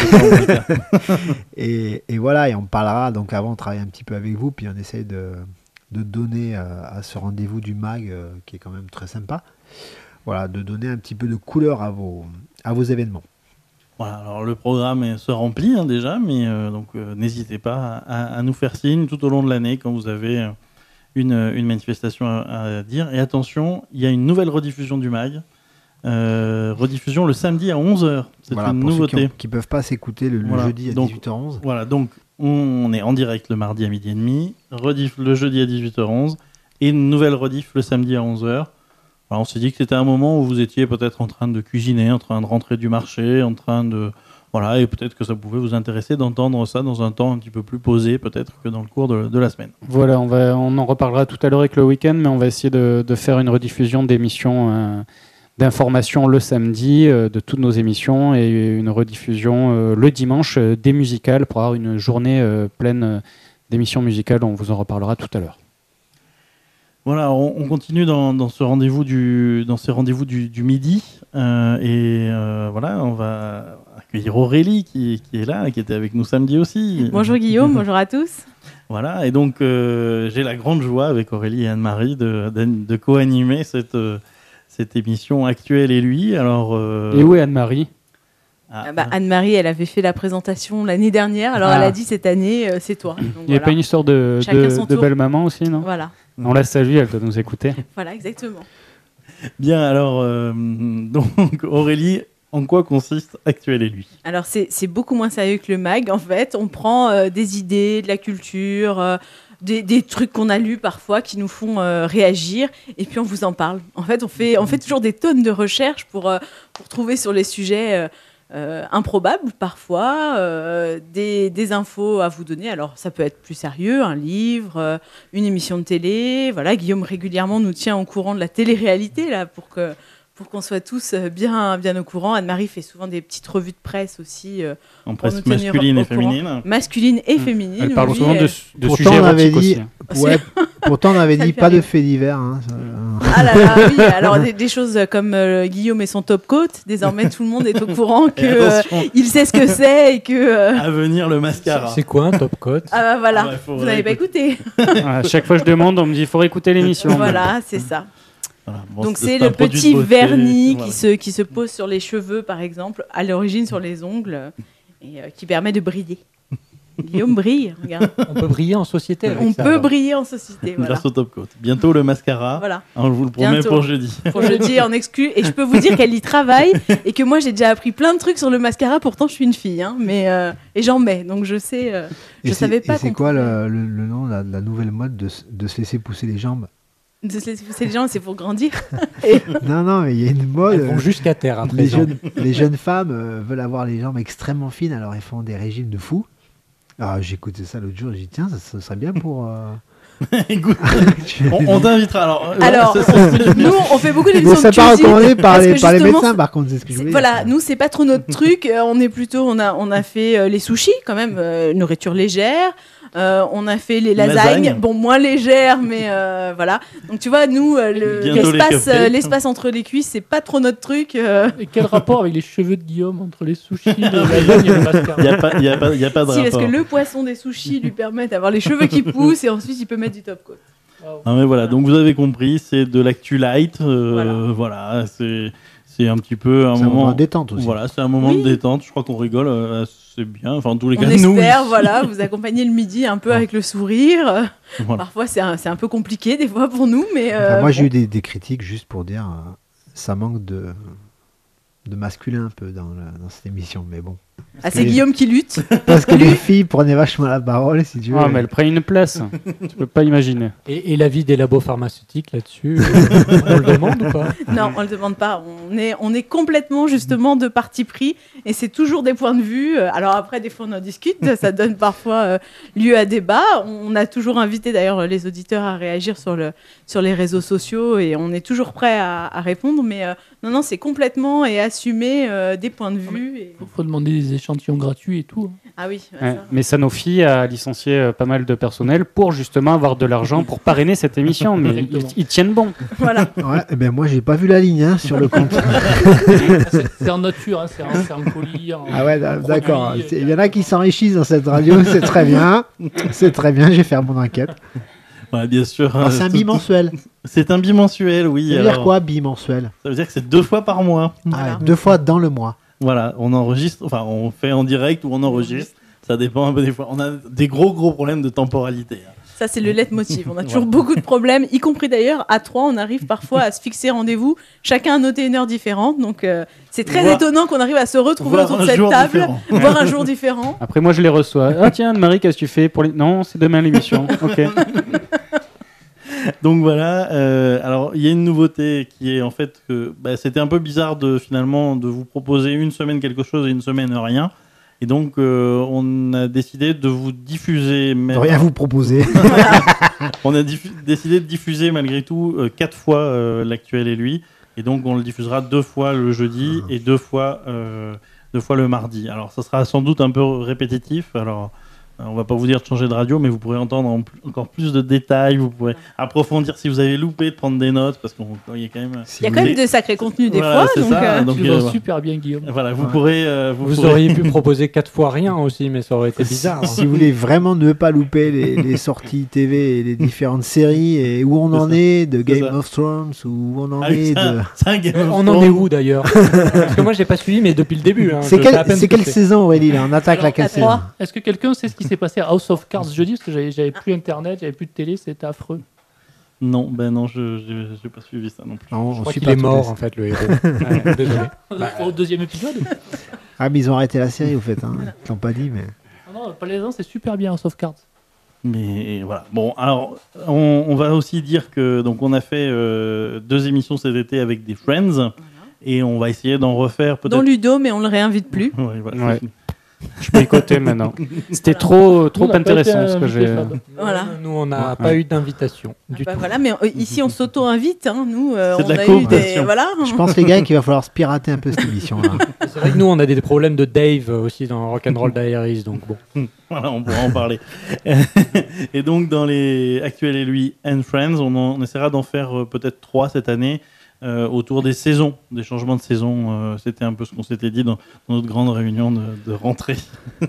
[SPEAKER 7] et voilà, et on parlera, donc avant on travaille un petit peu avec vous, puis on essaye de donner à ce rendez-vous du MAG qui est quand même très sympa, voilà, de donner un petit peu de couleur à vos événements.
[SPEAKER 5] Voilà, alors le programme se remplit déjà, mais donc n'hésitez pas à nous faire signe tout au long de l'année quand vous avez une manifestation à dire. Et attention, il y a une nouvelle rediffusion du MAG, rediffusion le samedi à 11h. C'est une nouveauté.
[SPEAKER 7] Ceux qui ne peuvent pas s'écouter le jeudi à 18h11.
[SPEAKER 5] Voilà, donc on est en direct le mardi à midi et demi, rediff le jeudi à 18h11 et une nouvelle rediff le samedi à 11h. Alors on s'est dit que c'était un moment où vous étiez peut-être en train de cuisiner, en train de rentrer du marché, en train de... Voilà, et peut-être que ça pouvait vous intéresser d'entendre ça dans un temps un petit peu plus posé, peut-être que dans le cours de la semaine.
[SPEAKER 6] Voilà, on en reparlera tout à l'heure avec le week-end, mais on va essayer de faire une rediffusion d'émissions d'information le samedi, de toutes nos émissions, et une rediffusion le dimanche des musicales pour avoir une journée pleine d'émissions musicales. On vous en reparlera tout à l'heure.
[SPEAKER 5] Voilà, on continue dans ce rendez-vous du midi voilà, on va accueillir Aurélie qui est là, qui était avec nous samedi aussi.
[SPEAKER 10] Bonjour Guillaume, bonjour à tous.
[SPEAKER 5] Voilà, et donc j'ai la grande joie avec Aurélie et Anne-Marie de co-animer cette émission Actuelle et lui. Alors
[SPEAKER 6] et où est Anne-Marie?
[SPEAKER 10] Anne-Marie, elle avait fait la présentation l'année dernière, alors elle a dit cette année, c'est toi.
[SPEAKER 6] Il n'y a pas une histoire de belle-maman aussi, non?
[SPEAKER 10] Voilà.
[SPEAKER 6] On la salue, elle doit nous écouter.
[SPEAKER 10] Voilà, exactement.
[SPEAKER 5] Bien, alors, donc Aurélie, en quoi consiste Actuelle et lui?
[SPEAKER 10] Alors, c'est beaucoup moins sérieux que le MAG, en fait. On prend des idées, de la culture, des trucs qu'on a lus parfois qui nous font réagir, et puis on vous en parle. En fait, on fait toujours des tonnes de recherches pour trouver sur les sujets... improbables parfois, des infos à vous donner. Alors ça peut être plus sérieux, un livre, une émission de télé. Voilà, Guillaume régulièrement nous tient au courant de la télé-réalité là, pour qu'on soit tous bien au courant. Anne-Marie fait souvent des petites revues de presse aussi.
[SPEAKER 5] En presse masculine et féminine.
[SPEAKER 10] Masculine et féminine.
[SPEAKER 6] Elle parle souvent de sujets érotiques aussi.
[SPEAKER 7] Ouais, pourtant on avait dit pas de faits divers. Hein.
[SPEAKER 10] Ah là là, oui. Alors des choses comme Guillaume et son top coat. Désormais tout le monde est au courant qu'il sait ce que c'est et que.
[SPEAKER 5] À venir le mascara.
[SPEAKER 9] C'est quoi un top coat?
[SPEAKER 10] Ah bah voilà. Vous n'avez pas écouté.
[SPEAKER 6] À chaque fois je demande, on me dit il faut écouter l'émission.
[SPEAKER 10] Voilà, c'est ça.
[SPEAKER 5] Voilà. Bon,
[SPEAKER 10] donc c'est le petit vernis qui se pose sur les cheveux par exemple, à l'origine sur les ongles et qui permet de briller. Guillaume brille, regarde.
[SPEAKER 9] On peut briller en société avec
[SPEAKER 10] on
[SPEAKER 9] ça.
[SPEAKER 10] On peut briller en société, voilà.
[SPEAKER 5] Grâce au top coat. Bientôt le mascara.
[SPEAKER 10] Voilà.
[SPEAKER 5] Alors, je vous le promets pour jeudi.
[SPEAKER 10] Pour jeudi en exclu. Et je peux vous dire qu'elle y travaille et que moi j'ai déjà appris plein de trucs sur le mascara. Pourtant je suis une fille, hein, mais et j'en mets. Donc je sais. Je savais pas.
[SPEAKER 7] Et c'est quoi le nom, la nouvelle mode de se laisser pousser les jambes?
[SPEAKER 10] De se laisser pousser les jambes, c'est pour grandir.
[SPEAKER 7] Non, mais il y a une mode.
[SPEAKER 9] Elles vont jusqu'à terre après.
[SPEAKER 7] Les jeunes femmes veulent avoir les jambes extrêmement fines, alors ils font des régimes de fous. Alors j'ai écouté ça l'autre jour, j'ai dit tiens, ça serait bien pour.
[SPEAKER 5] Écoute, on t'invitera.
[SPEAKER 10] Alors nous, on fait beaucoup d'émissions de cuisine.
[SPEAKER 7] C'est pas recommandé par les médecins, par contre. C'est ce que je voulais
[SPEAKER 10] voilà, nous c'est pas trop notre truc. On est plutôt, on a fait les sushis quand même, nourriture légère. On a fait les lasagnes, bon moins légères, mais voilà. Donc tu vois, nous l'espace entre les cuisses, c'est pas trop notre truc.
[SPEAKER 8] Et quel rapport avec les cheveux de Guillaume entre les sushis, les lasagnes et le mascara?
[SPEAKER 5] Il y a pas de rapport.
[SPEAKER 10] Parce que le poisson des sushis lui permet d'avoir les cheveux qui poussent et ensuite il peut mettre du top coat.
[SPEAKER 5] Wow. Non mais voilà, donc vous avez compris, c'est de l'actu light. Voilà, c'est c'est un petit peu un moment
[SPEAKER 7] de détente aussi.
[SPEAKER 5] Voilà, c'est un moment de détente. Je crois qu'on rigole assez bien. Enfin, en tous les cas,
[SPEAKER 10] on
[SPEAKER 5] nous.
[SPEAKER 10] espère, voilà, vous accompagner le midi un peu avec le sourire. Voilà. Parfois, c'est un peu compliqué des fois pour nous, mais.
[SPEAKER 7] Moi, j'ai eu des critiques juste pour dire ça manque de masculin un peu dans cette émission, mais bon.
[SPEAKER 10] C'est Guillaume qui lutte.
[SPEAKER 7] Parce que les filles prenaient vachement la parole, si tu veux.
[SPEAKER 6] Ah, mais elles prennent une place. Tu peux pas imaginer.
[SPEAKER 9] Et l'avis des labos pharmaceutiques là-dessus, on le demande ou pas?
[SPEAKER 10] Non, on le demande pas. On est complètement justement de parti pris, et c'est toujours des points de vue. Alors après, des fois, on en discute. Ça donne parfois lieu à débat. On a toujours invité d'ailleurs les auditeurs à réagir sur les réseaux sociaux, et on est toujours prêt à répondre. Mais non, c'est complètement et assumé des points de vue.
[SPEAKER 8] Il faut demander des échantillons gratuits et tout.
[SPEAKER 10] Ah oui.
[SPEAKER 6] Mais Sanofi a licencié pas mal de personnel pour justement avoir de l'argent pour parrainer cette émission. Mais ils tiennent bon.
[SPEAKER 10] Voilà.
[SPEAKER 7] Ouais, et ben moi, j'ai pas vu la ligne sur le compte.
[SPEAKER 8] C'est en nature, c'est en ferme colis.
[SPEAKER 7] Ah ouais, d'accord. Il y en a qui s'enrichissent dans cette radio, c'est très bien. C'est très bien, je vais faire mon enquête.
[SPEAKER 5] Ouais, bien sûr.
[SPEAKER 7] Alors, c'est un bimensuel.
[SPEAKER 5] C'est un bimensuel, oui.
[SPEAKER 7] Ça veut dire quoi, bimensuel?
[SPEAKER 5] Ça veut dire que c'est 2 fois par mois.
[SPEAKER 7] Ah, 2 fois dans le mois.
[SPEAKER 5] Voilà, on enregistre, enfin on fait en direct ou on enregistre, ça dépend un peu des fois. On a des gros problèmes de temporalité.
[SPEAKER 10] Ça, c'est le leitmotiv. On a toujours beaucoup de problèmes, y compris d'ailleurs à 3, on arrive parfois à se fixer rendez-vous. Chacun a noté une heure différente, donc c'est très étonnant qu'on arrive à se retrouver autour de cette table, voir un jour différent.
[SPEAKER 6] Après, moi, je les reçois. Ah tiens, Anne-Marie, qu'est-ce que tu fais pour les... Non, c'est demain l'émission. Ok.
[SPEAKER 5] Donc voilà, alors il y a une nouveauté qui est en fait que c'était un peu bizarre finalement de vous proposer une semaine quelque chose et une semaine rien. Et donc on a décidé de vous diffuser...
[SPEAKER 7] De rien vous proposer.
[SPEAKER 5] On a décidé de diffuser malgré tout 4 fois l'actuel et lui. Et donc on le diffusera 2 fois le jeudi et 2 fois le mardi. Alors ça sera sans doute un peu répétitif. Alors... on va pas vous dire de changer de radio, mais vous pourrez entendre encore plus de détails. Vous pourrez approfondir si vous avez loupé, de prendre des notes, parce qu'il y a quand même.
[SPEAKER 10] Il y a quand même de sacrés contenus des fois.
[SPEAKER 8] Donc, tu le vois super bien, Guillaume.
[SPEAKER 5] Voilà, vous pourrez.
[SPEAKER 9] Vous auriez pu proposer 4 fois rien aussi, mais ça aurait été bizarre.
[SPEAKER 7] Si vous voulez vraiment ne pas louper les sorties TV et les différentes séries et où on en est de Game of Thrones, où on en est de.
[SPEAKER 9] On en est où d'ailleurs? Parce que moi, j'ai pas suivi, mais depuis le début.
[SPEAKER 7] C'est quelle saison, Aurélie là? On attaque la quelle saison?
[SPEAKER 8] Est-ce que quelqu'un sait ce qui s'est passé à House of Cards jeudi? Parce que j'avais plus internet, j'avais plus de télé, c'était affreux.
[SPEAKER 5] Non, je n'ai pas suivi ça non plus.
[SPEAKER 9] Non, je crois qu'il est mort en fait, le héros. Désolé.
[SPEAKER 8] Au 2e épisode.
[SPEAKER 7] Ah, mais ils ont arrêté la série au fait. Ils l'ont pas dit, mais.
[SPEAKER 8] Non, pas les gens, c'est super bien House of Cards.
[SPEAKER 5] Mais voilà. Bon, alors on va aussi dire que donc on a fait 2 émissions cet été avec des Friends et on va essayer d'en refaire peut-être.
[SPEAKER 10] Dont Ludo, mais on le réinvite plus.
[SPEAKER 5] Ouais.
[SPEAKER 6] Je peux écouter maintenant. C'était trop intéressant ce que j'ai.
[SPEAKER 10] Voilà.
[SPEAKER 9] Nous, on n'a pas eu d'invitation du tout.
[SPEAKER 10] Voilà, mais ici, on s'auto-invite. Nous,
[SPEAKER 5] c'est
[SPEAKER 10] on
[SPEAKER 5] de la
[SPEAKER 10] a eu des. Voilà.
[SPEAKER 7] Je pense, les gars, qu'il va falloir se pirater un peu cette émission-là.
[SPEAKER 9] C'est vrai que nous, on a des problèmes de Dave aussi dans Rock'n'Roll Diaries, donc bon.
[SPEAKER 5] Voilà, on pourra en parler. Et donc, dans les Actuel et lui and Friends, on essaiera d'en faire peut-être 3 cette année. Autour des saisons, des changements de saison. C'était un peu ce qu'on s'était dit dans notre grande réunion de rentrée.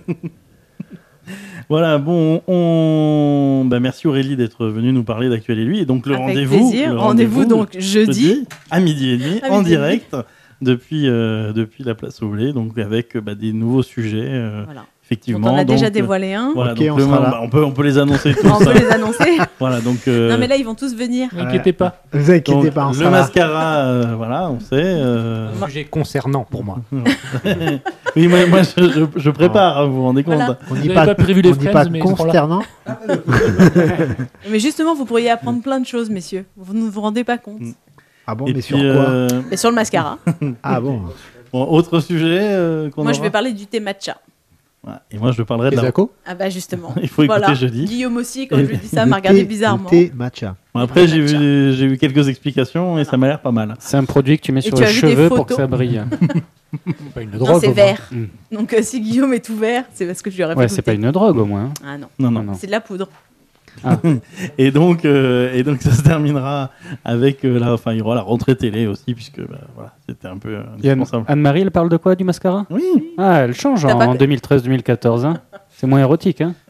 [SPEAKER 5] Voilà, bon, merci Aurélie d'être venue nous parler d'Actuel et lui. Et donc le rendez-vous.
[SPEAKER 10] Rendez-vous donc jeudi
[SPEAKER 5] à 12h30 en direct depuis la place au blé, donc avec des nouveaux sujets.
[SPEAKER 10] Voilà.
[SPEAKER 5] Effectivement.
[SPEAKER 10] On a déjà dévoilé un.
[SPEAKER 5] Voilà,
[SPEAKER 7] okay,
[SPEAKER 5] donc on peut les annoncer tous.
[SPEAKER 10] On peut les annoncer.
[SPEAKER 5] Voilà, donc.
[SPEAKER 10] Non mais là ils vont tous venir.
[SPEAKER 8] Ne vous inquiétez pas.
[SPEAKER 7] Vous inquiétez pas.
[SPEAKER 5] Le mascara, voilà, on sait.
[SPEAKER 9] Un sujet concernant pour moi.
[SPEAKER 5] Oui, moi je prépare, vous vous rendez compte.
[SPEAKER 10] Voilà.
[SPEAKER 7] On dit pas prévu les Friends, mais consternant.
[SPEAKER 10] Mais justement, vous pourriez apprendre plein de choses, messieurs. Vous ne vous rendez pas compte.
[SPEAKER 7] Ah bon, mais sur quoi?
[SPEAKER 10] Mais sur le mascara.
[SPEAKER 7] Ah bon.
[SPEAKER 5] Autre sujet
[SPEAKER 10] Moi, je vais parler du thé matcha.
[SPEAKER 5] Et moi, je parlerai de la...
[SPEAKER 10] Ah bah justement.
[SPEAKER 5] Il faut écouter jeudi.
[SPEAKER 10] Guillaume aussi, quand je lui dis ça, m'a regardé bizarrement.
[SPEAKER 7] Thé matcha.
[SPEAKER 5] Bon, après, j'ai vu quelques explications et ça m'a l'air pas mal.
[SPEAKER 6] C'est un produit que tu mets sur les cheveux pour que ça brille.
[SPEAKER 9] Pas une drogue.
[SPEAKER 10] Non, c'est vert. Donc si Guillaume est tout vert, c'est parce que je lui aurais fait
[SPEAKER 6] c'est pas une drogue au moins.
[SPEAKER 10] Ah non.
[SPEAKER 5] Non.
[SPEAKER 10] C'est de la poudre.
[SPEAKER 5] Ah. et donc ça se terminera avec il y aura la rentrée télé aussi, puisque voilà, c'était un peu indispensable.
[SPEAKER 6] Anne-Marie, elle parle de quoi? Du mascara?
[SPEAKER 5] Oui.
[SPEAKER 6] Ah, elle change en 2013-2014. Hein. C'est moins érotique. Hein.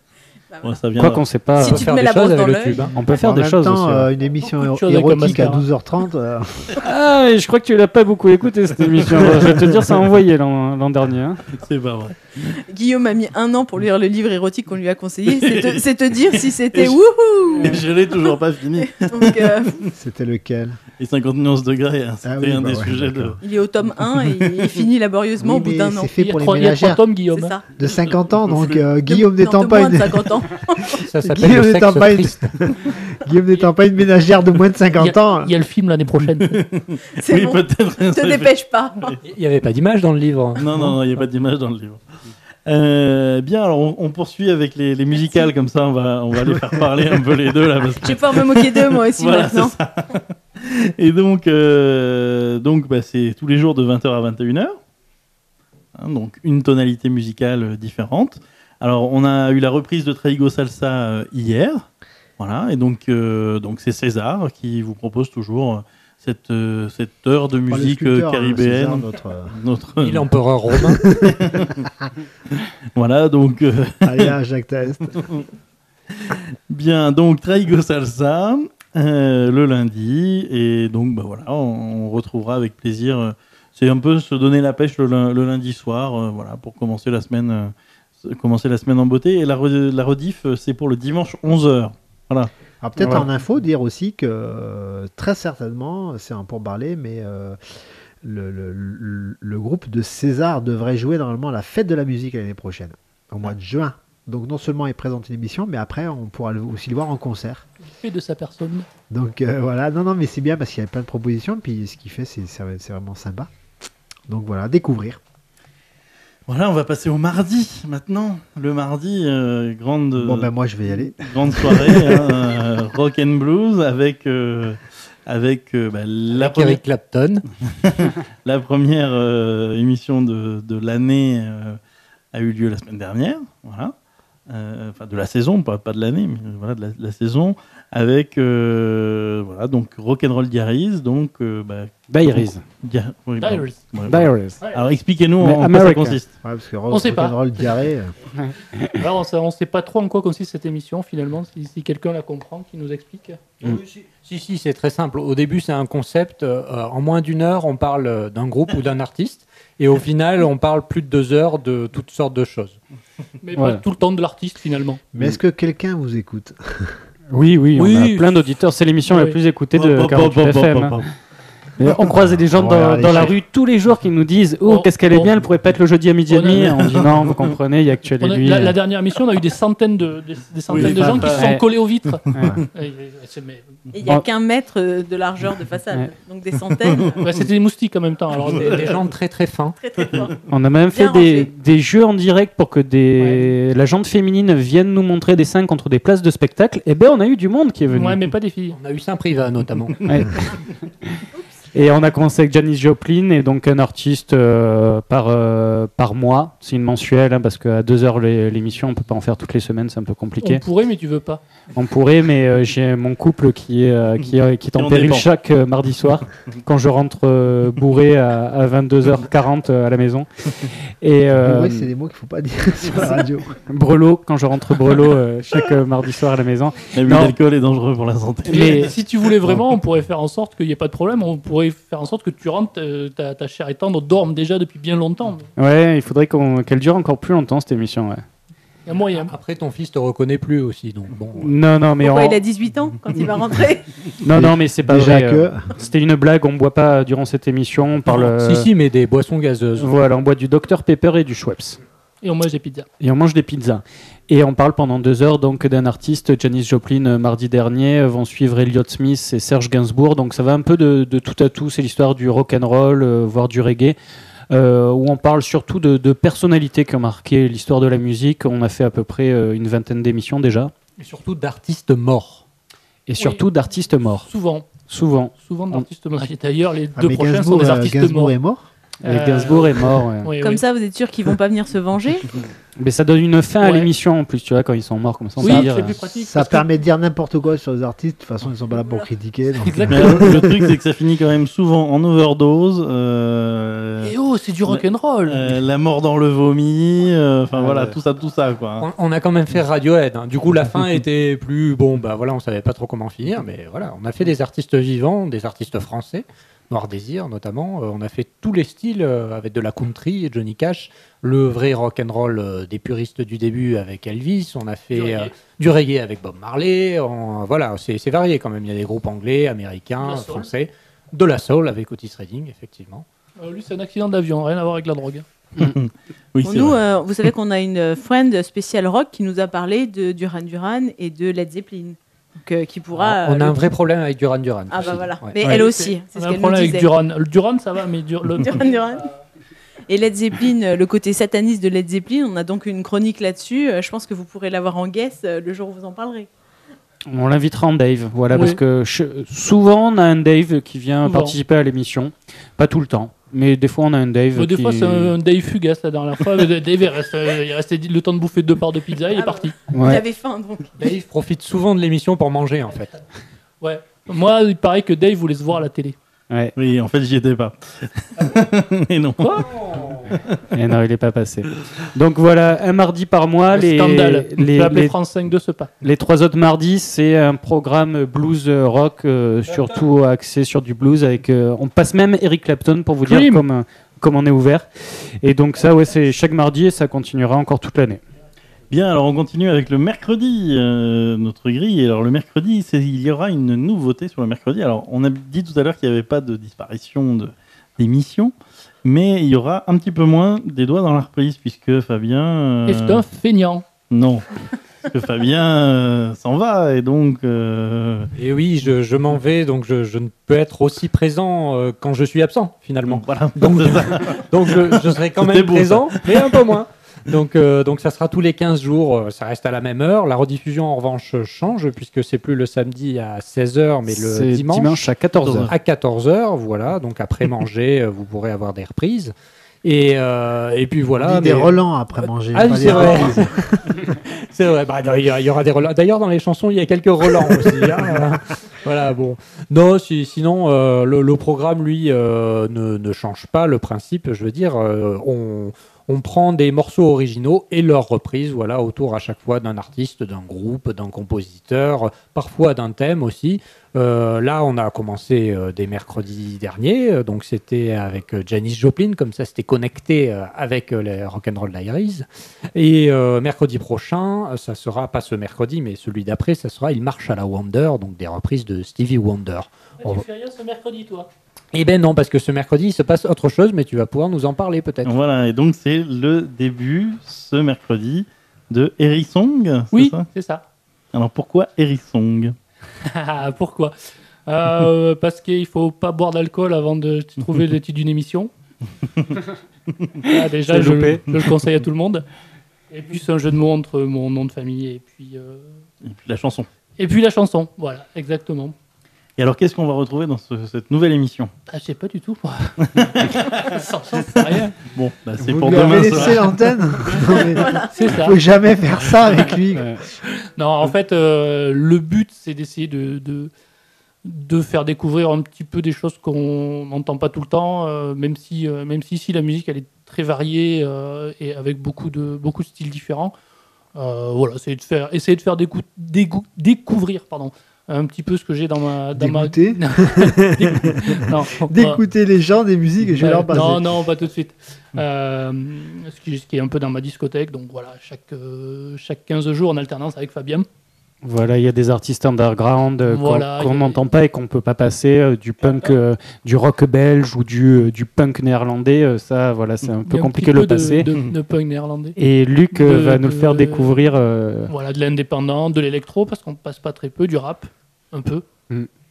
[SPEAKER 5] Bon, ça
[SPEAKER 6] Quoi qu'on sait pas.
[SPEAKER 10] Si tu te mets la brosse dans l'œil.
[SPEAKER 6] On peut faire des choses aussi.
[SPEAKER 7] Une émission érotique à 12h30.
[SPEAKER 6] Ah, je crois que tu l'as pas beaucoup écouté cette émission. Je vais te dire, ça a envoyé l'an dernier. Hein.
[SPEAKER 5] C'est pas vrai.
[SPEAKER 10] Guillaume a mis 1 an pour lire le livre érotique qu'on lui a conseillé. C'est te dire si c'était wouhou.
[SPEAKER 5] Et je l'ai toujours pas fini.
[SPEAKER 10] Donc,
[SPEAKER 7] c'était lequel?
[SPEAKER 5] Les 50 nuances degrés, hein, c'était un des sujets de...
[SPEAKER 10] Il est au tome 1 et il finit laborieusement au bout d'un an.
[SPEAKER 7] C'est fait pour les
[SPEAKER 8] Il y a 3
[SPEAKER 7] ménagères
[SPEAKER 8] tomes, Guillaume.
[SPEAKER 10] C'est ça.
[SPEAKER 7] de 50 ans, donc Guillaume n'étant
[SPEAKER 10] de
[SPEAKER 7] pas
[SPEAKER 10] moins de
[SPEAKER 7] une...
[SPEAKER 10] 50 ans.
[SPEAKER 9] Ça s'appelle
[SPEAKER 7] Guillaume
[SPEAKER 9] le
[SPEAKER 7] n'étant
[SPEAKER 9] sexe
[SPEAKER 7] pas une...
[SPEAKER 9] triste.
[SPEAKER 7] Guillaume n'étant pas une ménagère de moins de 50 ans.
[SPEAKER 8] Il y a le film l'année prochaine.
[SPEAKER 10] C'est
[SPEAKER 5] Oui,
[SPEAKER 10] bon.
[SPEAKER 5] peut-être.
[SPEAKER 10] Ne te dépêche pas.
[SPEAKER 9] Il n'y avait pas d'image dans le livre.
[SPEAKER 5] Non, il n'y a pas d'image dans le livre. Bien, alors on poursuit avec les musicales, comme ça on va les faire parler un peu les deux là. Parce que...
[SPEAKER 10] Je vais pouvoir me moquer d'eux moi aussi
[SPEAKER 5] Voilà,
[SPEAKER 10] maintenant.
[SPEAKER 5] c'est ça. Et donc c'est tous les jours de 20h à 21h. Hein, donc une tonalité musicale différente. Alors on a eu la reprise de Traigo Salsa hier. Voilà, et donc c'est César qui vous propose toujours cette heure de musique caribéenne.
[SPEAKER 7] Notre...
[SPEAKER 9] Il est empereur romain.
[SPEAKER 5] Voilà, donc...
[SPEAKER 7] Allez, Jacques Test.
[SPEAKER 5] Bien, donc Traigo Salsa, le lundi, et donc voilà, on retrouvera avec plaisir. C'est un peu se donner la pêche le lundi soir, voilà, pour commencer la semaine en beauté. Et la rediff, c'est pour le dimanche 11h. Voilà.
[SPEAKER 7] Alors peut-être
[SPEAKER 5] Voilà.
[SPEAKER 7] en info dire aussi que très certainement, c'est un pourparler, mais le groupe de César devrait jouer normalement à la fête de la musique l'année prochaine, au mois de juin. Donc non seulement il présente une émission, mais après on pourra aussi le voir en concert.
[SPEAKER 8] Il fait de sa personne.
[SPEAKER 7] Donc voilà, non mais c'est bien parce qu'il y a plein de propositions, puis ce qu'il fait c'est vraiment sympa. Donc voilà, à découvrir.
[SPEAKER 5] Voilà, on va passer au mardi maintenant. Le mardi, grande.
[SPEAKER 7] Bon ben moi je vais y aller.
[SPEAKER 5] Grande soirée, rock and blues avec la première.
[SPEAKER 9] Eric Clapton.
[SPEAKER 5] La première émission de l'année a eu lieu la semaine dernière, voilà. Enfin de la saison, pas de l'année, mais voilà de la saison avec voilà donc Rock'n'Roll Diaries, donc
[SPEAKER 6] Diaries.
[SPEAKER 5] Oui,
[SPEAKER 8] Diaries.
[SPEAKER 6] Diaries.
[SPEAKER 5] Alors expliquez-nous
[SPEAKER 6] Mais
[SPEAKER 5] en quoi ça
[SPEAKER 6] America.
[SPEAKER 5] consiste.
[SPEAKER 7] Ouais, parce que
[SPEAKER 8] On sait pas.
[SPEAKER 7] Rock'n'Roll diarrhée.
[SPEAKER 8] Alors, on ne sait pas trop en quoi consiste cette émission finalement. Si quelqu'un la comprend, qui nous explique.
[SPEAKER 9] Si, c'est très simple. Au début, c'est un concept. En moins d'une heure, on parle d'un groupe ou d'un artiste. Et au final, on parle plus de 2 heures de toutes sortes de choses.
[SPEAKER 8] Mais pas tout le temps de l'artiste finalement.
[SPEAKER 7] Mais est-ce que quelqu'un vous écoute?
[SPEAKER 6] Oui, on a plein d'auditeurs. C'est l'émission la plus écoutée de 48 FM. Hein. Mais on croisait des gens dans la rue tous les jours qui nous disent qu'est-ce qu'elle est bien, elle pourrait pas être le jeudi à midi et demi. On dit non, vous comprenez, il y a actuel et lui.
[SPEAKER 8] La dernière émission, on a eu des centaines de gens qui se sont collés aux vitres.
[SPEAKER 10] Et il n'y a qu'un mètre de largeur de façade, donc des centaines.
[SPEAKER 8] C'était des moustiques en même temps. Alors
[SPEAKER 9] des gens très très fins.
[SPEAKER 10] Très forts.
[SPEAKER 6] On a même fait des jeux en direct pour que la gente féminine vienne nous montrer des seins contre des places de spectacle. Et ben on a eu du monde qui est venu.
[SPEAKER 8] Ouais, mais pas des filles.
[SPEAKER 9] On a eu Saint-Privat notamment.
[SPEAKER 6] Ouais. Et on a commencé avec Janis Joplin, et donc un artiste par mois. C'est une mensuelle, hein, parce qu'à 2 heures l'émission, on peut pas en faire toutes les semaines, c'est un peu compliqué.
[SPEAKER 8] On pourrait, mais tu veux pas.
[SPEAKER 6] On pourrait, mais j'ai mon couple qui est en péril chaque mardi soir, quand je rentre bourré à 22h40 à la maison. Et
[SPEAKER 7] bourré, c'est des mots qu'il faut pas dire sur la radio.
[SPEAKER 6] Brelo, quand je rentre brelo chaque mardi soir à la maison.
[SPEAKER 5] L'abus d'alcool est dangereux pour la santé.
[SPEAKER 8] Mais si tu voulais vraiment, on pourrait faire en sorte qu'il n'y ait pas de problème. On pourrait faire en sorte que tu rentres, ta chère et tendre dorme déjà depuis bien longtemps.
[SPEAKER 6] Ouais, il faudrait qu'elle dure encore plus longtemps cette émission. Ouais.
[SPEAKER 8] Il y a moyen.
[SPEAKER 9] Après, ton fils te reconnaît plus aussi, donc bon.
[SPEAKER 6] Non, mais
[SPEAKER 10] Pourquoi il a 18 ans quand il va rentrer?
[SPEAKER 6] Non, mais c'est pas
[SPEAKER 7] déjà
[SPEAKER 6] vrai. C'était une blague. On boit pas durant cette émission. On parle.
[SPEAKER 9] Si, mais des boissons gazeuses.
[SPEAKER 6] Voilà, on boit du Dr Pepper et du Schweppes.
[SPEAKER 8] Et on mange des pizzas.
[SPEAKER 6] Et on parle pendant 2 heures donc d'un artiste, Janis Joplin mardi dernier, vont suivre Elliott Smith et Serge Gainsbourg, donc ça va un peu de tout à tout, c'est l'histoire du rock'n'roll, voire du reggae, où on parle surtout de personnalités qui ont marqué l'histoire de la musique. On a fait à peu près une 20aine d'émissions déjà.
[SPEAKER 9] Et surtout d'artistes morts.
[SPEAKER 8] Souvent d'artistes morts. Et d'ailleurs, les 2 prochains sont des artistes
[SPEAKER 7] Gainsbourg
[SPEAKER 8] morts.
[SPEAKER 7] est mort.
[SPEAKER 6] Gainsbourg est mort.
[SPEAKER 8] Oui,
[SPEAKER 10] Comme ça, vous êtes sûr qu'ils vont pas venir se venger?
[SPEAKER 6] Mais ça donne une fin à l'émission en plus, tu vois, quand ils sont morts comme ça.
[SPEAKER 8] Oui, c'est plus pratique.
[SPEAKER 7] Ça permet de dire n'importe quoi sur les artistes. De toute façon, ils sont pas là pour critiquer. Donc...
[SPEAKER 5] Le truc, c'est que ça finit quand même souvent en overdose.
[SPEAKER 8] Et oh, c'est du rock'n'roll.
[SPEAKER 5] La mort dans le vomi. Enfin voilà, tout ça, quoi.
[SPEAKER 9] On a quand même fait Radiohead. Hein. Du coup, la fin était plus bon. Bah voilà, on savait pas trop comment finir, mais voilà, on a fait des artistes vivants, des artistes français. Noir Désir notamment, on a fait tous les styles avec de la country et Johnny Cash, le vrai rock'n'roll des puristes du début avec Elvis, on a fait du reggae avec Bob Marley, voilà, c'est varié quand même, il y a des groupes anglais, américains, français, de la soul avec Otis Redding, effectivement.
[SPEAKER 8] Lui c'est un accident d'avion, rien à voir avec la drogue.
[SPEAKER 10] Oui, nous, vous savez qu'on a une friend spéciale rock qui nous a parlé de Duran Duran et de Led Zeppelin. Qui pourra,
[SPEAKER 9] on a un vrai problème avec Duran Duran.
[SPEAKER 10] Ah bah voilà,
[SPEAKER 9] ouais.
[SPEAKER 10] mais elle aussi. C'est
[SPEAKER 8] on
[SPEAKER 10] ce
[SPEAKER 8] a un
[SPEAKER 10] qu'elle
[SPEAKER 8] problème
[SPEAKER 10] nous
[SPEAKER 8] avec
[SPEAKER 10] disait.
[SPEAKER 8] Duran ça va, mais Duran.
[SPEAKER 10] Et Led Zeppelin, le côté sataniste de Led Zeppelin, on a donc une chronique là-dessus. Je pense que vous pourrez l'avoir en guest le jour où vous en parlerez.
[SPEAKER 6] On l'invitera en Dave, voilà, parce que souvent on a un Dave qui vient participer à l'émission, pas tout le temps. Mais des fois, on a un Dave.
[SPEAKER 8] Des fois, c'est un Dave fugace la dernière fois. Dave, il restait le temps de bouffer 2 parts de pizza, il est parti.
[SPEAKER 10] Ouais. Il avait faim donc.
[SPEAKER 9] Dave profite souvent de l'émission pour manger en fait.
[SPEAKER 8] Ouais. Moi, il paraît que Dave voulait se voir à la télé.
[SPEAKER 6] Ouais.
[SPEAKER 5] Oui, en fait, j'y étais pas. Mais non.
[SPEAKER 8] Quoi?
[SPEAKER 6] Et non, il n'est pas passé. Donc voilà, un mardi par mois.
[SPEAKER 8] Scandale. Les France 5 de ce pas.
[SPEAKER 6] Les 3 autres mardis, c'est un programme blues rock, surtout axé sur du blues. On passe même Eric Clapton pour vous dire comme on est ouvert. Et donc ça, ouais, c'est chaque mardi et ça continuera encore toute l'année.
[SPEAKER 5] Bien, alors on continue avec le mercredi, notre grille. Alors le mercredi, il y aura une nouveauté sur le mercredi. Alors on a dit tout à l'heure qu'il n'y avait pas de disparition d'émissions, mais il y aura un petit peu moins des doigts dans la reprise, puisque Fabien...
[SPEAKER 8] Est un feignant.
[SPEAKER 5] Non, parce que Fabien s'en va, et donc...
[SPEAKER 9] Et oui, je m'en vais, donc je ne peux être aussi présent quand je suis absent, finalement.
[SPEAKER 5] Voilà.
[SPEAKER 9] Donc je serai quand même présent, mais un peu moins. Donc ça sera tous les 15 jours, ça reste à la même heure. La rediffusion en revanche change puisque c'est plus le samedi à 16h mais le dimanche
[SPEAKER 6] à 14h.
[SPEAKER 9] À 14h, voilà. Donc après manger, vous pourrez avoir des reprises. Et puis voilà.
[SPEAKER 7] On dit des relents après manger.
[SPEAKER 9] Ah oui, c'est vrai. C'est vrai. Bah, il y aura des relents. D'ailleurs, dans les chansons, il y a quelques relents aussi. Hein. Voilà, bon. Non, sinon, le programme, lui, ne change pas le principe. Je veux dire, on prend des morceaux originaux et leurs reprises, voilà, autour à chaque fois d'un artiste, d'un groupe, d'un compositeur, parfois d'un thème aussi. Là, on a commencé dès mercredi dernier, donc c'était avec Janis Joplin, comme ça c'était connecté avec les Rock'n'Roll Diaries. Et mercredi prochain, ça sera pas ce mercredi, mais celui d'après, ça sera Il marche à la Wonder, donc des reprises de Stevie Wonder.
[SPEAKER 8] Tu fais rien ce mercredi, toi?
[SPEAKER 9] Eh ben non, parce que ce mercredi, il se passe autre chose, mais tu vas pouvoir nous en parler peut-être.
[SPEAKER 5] Voilà, et donc c'est le début, ce mercredi, de Hérisong.
[SPEAKER 8] Oui, c'est ça.
[SPEAKER 5] Alors pourquoi Hérisong?
[SPEAKER 8] Pourquoi parce qu'il ne faut pas boire d'alcool avant de trouver le titre d'une émission. Déjà, je le conseille à tout le monde. Et puis c'est un jeu de mots entre mon nom de famille et puis
[SPEAKER 5] la chanson.
[SPEAKER 8] Et puis la chanson, voilà, exactement.
[SPEAKER 5] Et alors, qu'est-ce qu'on va retrouver dans cette nouvelle émission?
[SPEAKER 8] Je sais pas du tout. Sans chance, c'est rien.
[SPEAKER 5] Bon, c'est
[SPEAKER 7] vous
[SPEAKER 5] pour
[SPEAKER 7] lui
[SPEAKER 5] demain
[SPEAKER 7] avez
[SPEAKER 5] soir.
[SPEAKER 7] laissé l'antenne.
[SPEAKER 8] C'est ça.
[SPEAKER 7] Il faut jamais faire ça avec lui.
[SPEAKER 8] Non, en fait, le but, c'est d'essayer de faire découvrir un petit peu des choses qu'on n'entend pas tout le temps, même si la musique, elle est très variée et avec beaucoup de styles différents. Voilà, essayer de faire découvrir, un petit peu ce que j'ai dans ma...
[SPEAKER 7] D'écouter
[SPEAKER 8] Non,
[SPEAKER 7] d'écouter les gens des musiques et je vais leur passer.
[SPEAKER 8] Non, pas tout de suite. Ce qui est un peu dans ma discothèque. Donc voilà, chaque 15 jours en alternance avec Fabien.
[SPEAKER 6] Voilà, il y a des artistes underground
[SPEAKER 8] Voilà,
[SPEAKER 6] qu'on n'entend pas et qu'on ne peut pas passer, du punk, du rock belge ou du punk néerlandais. Ça, voilà, c'est un peu compliqué de le passer.
[SPEAKER 8] De punk néerlandais.
[SPEAKER 6] Et Luc va nous le faire découvrir.
[SPEAKER 8] Voilà, de l'indépendant, de l'électro, parce qu'on ne passe pas très peu, du rap, un peu.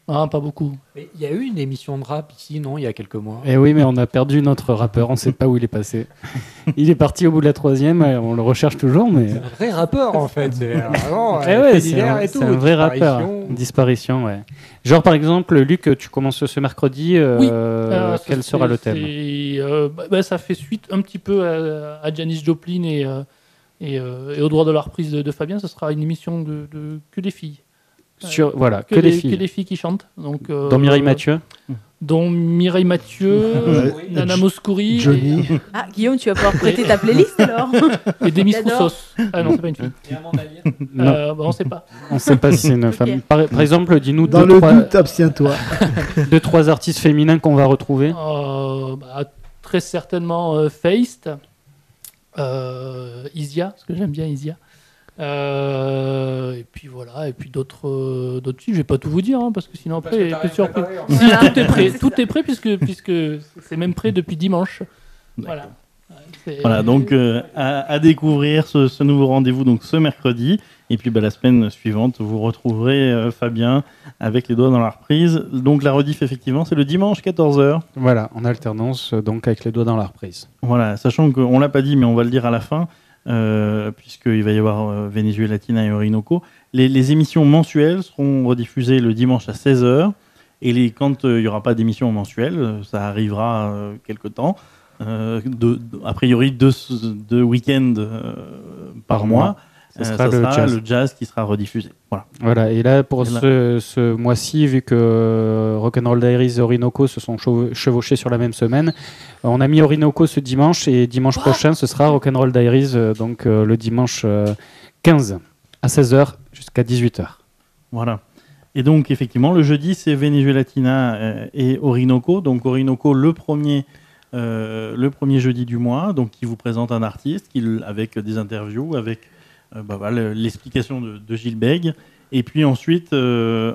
[SPEAKER 8] Ah, pas beaucoup.
[SPEAKER 9] Il y a eu une émission de rap ici, non, il y a quelques mois.
[SPEAKER 6] Eh oui, mais on a perdu notre rappeur, on ne sait pas où il est passé. Il est parti au bout de la 3e, on le recherche toujours, mais...
[SPEAKER 9] C'est un vrai rappeur, en fait. C'est vraiment
[SPEAKER 6] c'est un vrai rappeur. Disparition, ouais. Genre, par exemple, Luc, tu commences ce mercredi,
[SPEAKER 8] oui.
[SPEAKER 6] Quel sera le thème?
[SPEAKER 8] Ça fait suite un petit peu à Janis Joplin et au droit de la reprise de Fabien. Ce sera une émission de que des filles.
[SPEAKER 6] Voilà, que des filles.
[SPEAKER 8] Que des filles qui chantent. Donc,
[SPEAKER 6] dont Mireille Mathieu.
[SPEAKER 8] Dont Mireille Mathieu, Nana Mouskouri.
[SPEAKER 7] Johnny.
[SPEAKER 10] Ah, Guillaume, tu vas pouvoir prêter ta playlist alors.
[SPEAKER 8] Et Demis Roussos. Ah non, c'est pas une fille.
[SPEAKER 9] Et Amanda Lear.
[SPEAKER 8] On sait pas.
[SPEAKER 6] On sait pas si c'est une femme. Par exemple, dis-nous
[SPEAKER 7] Dans le doute, abstiens-toi.
[SPEAKER 6] 2-3 artistes féminins qu'on va retrouver.
[SPEAKER 8] Très certainement Feist. Isia, parce que j'aime bien Isia. Et puis voilà, et puis d'autres filles. Je vais pas tout vous dire, parce que sinon après, plus surpris. Si, tout est prêt puisque c'est même prêt depuis dimanche. Voilà.
[SPEAKER 5] Voilà, donc à découvrir ce nouveau rendez-vous donc ce mercredi. Et puis la semaine suivante, vous retrouverez Fabien avec les doigts dans la reprise. Donc la rediff, effectivement, c'est le dimanche 14h.
[SPEAKER 6] Voilà, en alternance, donc avec les doigts dans la reprise.
[SPEAKER 5] Voilà, sachant qu'on l'a pas dit, mais on va le dire à la fin. Puisqu'il va y avoir Venezuelatina et Orinoco. Les émissions mensuelles seront rediffusées le dimanche à 16h. Et quand il n'y aura pas d'émission mensuelle, ça arrivera quelque temps. A priori, deux week-ends par mois. Ça sera le jazz qui sera rediffusé.
[SPEAKER 6] Voilà. Et là, pour ce mois-ci, vu que Rock'n'Roll Diaries et Orinoco se sont chevauchés sur la même semaine, on a mis Orinoco ce dimanche et dimanche prochain, ce sera Rock'n'Roll Diaries, donc le dimanche 15 à 16h jusqu'à 18h.
[SPEAKER 5] Voilà. Et donc, effectivement, le jeudi, c'est Venezuelatina et Orinoco. Donc, Orinoco, le premier jeudi du mois, donc qui vous présente un artiste avec des interviews, avec l'explication de Gilles Bègue. Et puis ensuite le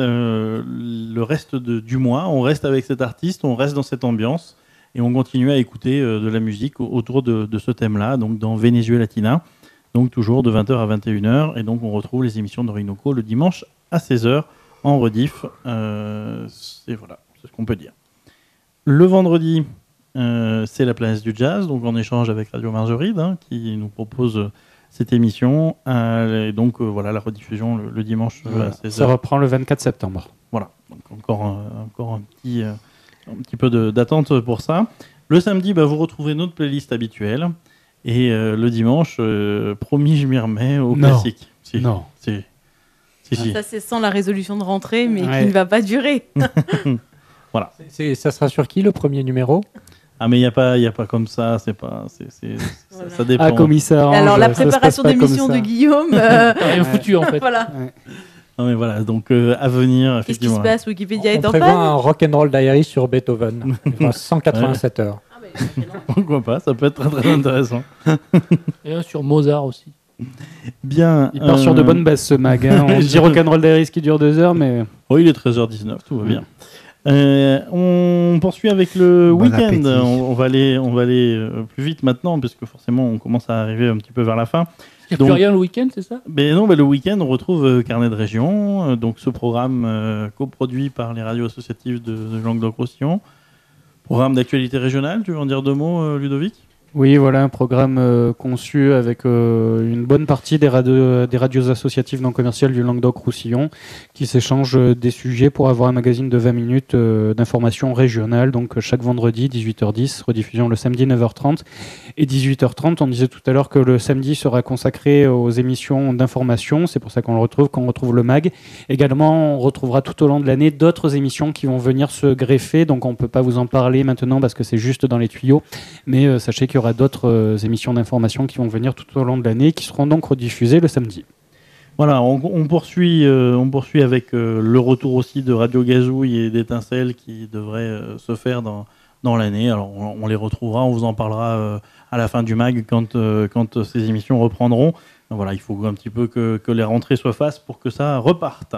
[SPEAKER 5] reste du mois, on reste avec cet artiste, on reste dans cette ambiance et on continue à écouter de la musique autour de ce thème-là, donc dans Venezuelatina, donc toujours de 20h à 21h. Et donc on retrouve les émissions d'Orinoco le dimanche à 16h en rediff. C'est ce qu'on peut dire. Le vendredi, c'est la place du jazz, donc en échange avec Radio Margeride, qui nous propose cette émission. Et donc la rediffusion le dimanche à 16h.
[SPEAKER 6] Ça reprend le 24 septembre.
[SPEAKER 5] Voilà, donc encore un petit peu d'attente pour ça. Le samedi, vous retrouverez notre playlist habituelle. Et le dimanche, promis, je m'y remets au classique.
[SPEAKER 6] Non.
[SPEAKER 5] Si.
[SPEAKER 10] Ça, c'est sans la résolution de rentrée, mais qui ne va pas durer.
[SPEAKER 5] Voilà.
[SPEAKER 9] Ça sera sur qui le premier numéro ?
[SPEAKER 5] Ah, mais il y a pas comme ça, ça dépend.
[SPEAKER 6] Ah, comme il s'arrange.
[SPEAKER 10] Alors la préparation d'émission de Guillaume,
[SPEAKER 8] rien foutu en fait.
[SPEAKER 10] Voilà.
[SPEAKER 5] Ouais. Non mais voilà, donc à venir effectivement.
[SPEAKER 10] Qu'est-ce qui se passe ? Wikipédia est en
[SPEAKER 9] prévoit
[SPEAKER 10] panne.
[SPEAKER 9] un Rock'n'Roll Diary sur Beethoven, 187 heures.
[SPEAKER 5] Pourquoi pas, ça peut être très très intéressant.
[SPEAKER 8] Et un sur Mozart aussi.
[SPEAKER 5] Bien.
[SPEAKER 6] Il part sur de bonnes bases ce mag. On dit Rock'n'Roll Diary qui dure 2 heures, mais.
[SPEAKER 5] Oui, il est 13h19, tout va bien. On poursuit avec le week-end. On va aller plus vite maintenant, parce que forcément, on commence à arriver un petit peu vers la fin.
[SPEAKER 8] Il n'y a plus rien le week-end, c'est ça ?
[SPEAKER 5] Non, le week-end, on retrouve Carnet de région, donc ce programme coproduit par les radios associatives de Languedoc-Roussillon. Programme d'actualité régionale, tu veux en dire 2 mots, Ludovic ?
[SPEAKER 6] Oui, voilà, un programme conçu avec une bonne partie des radios associatives non commerciales du Languedoc-Roussillon qui s'échangent des sujets pour avoir un magazine de 20 minutes d'information régionale. Donc chaque vendredi, 18h10, rediffusion le samedi 9h30 et 18h30. On disait tout à l'heure que le samedi sera consacré aux émissions d'information. C'est pour ça qu'on le retrouve quand on retrouve le mag. Également, on retrouvera tout au long de l'année d'autres émissions qui vont venir se greffer. Donc on ne peut pas vous en parler maintenant parce que c'est juste dans les tuyaux. Mais sachez qu'il y aura d'autres émissions d'information qui vont venir tout au long de l'année, qui seront donc rediffusées le samedi.
[SPEAKER 5] Voilà, on poursuit avec le retour aussi de Radio Gazouille et d'Étincelles qui devrait se faire dans l'année. Alors on les retrouvera, on vous en parlera à la fin du mag quand ces émissions reprendront. Donc voilà, il faut un petit peu que les rentrées soient faites pour que ça reparte.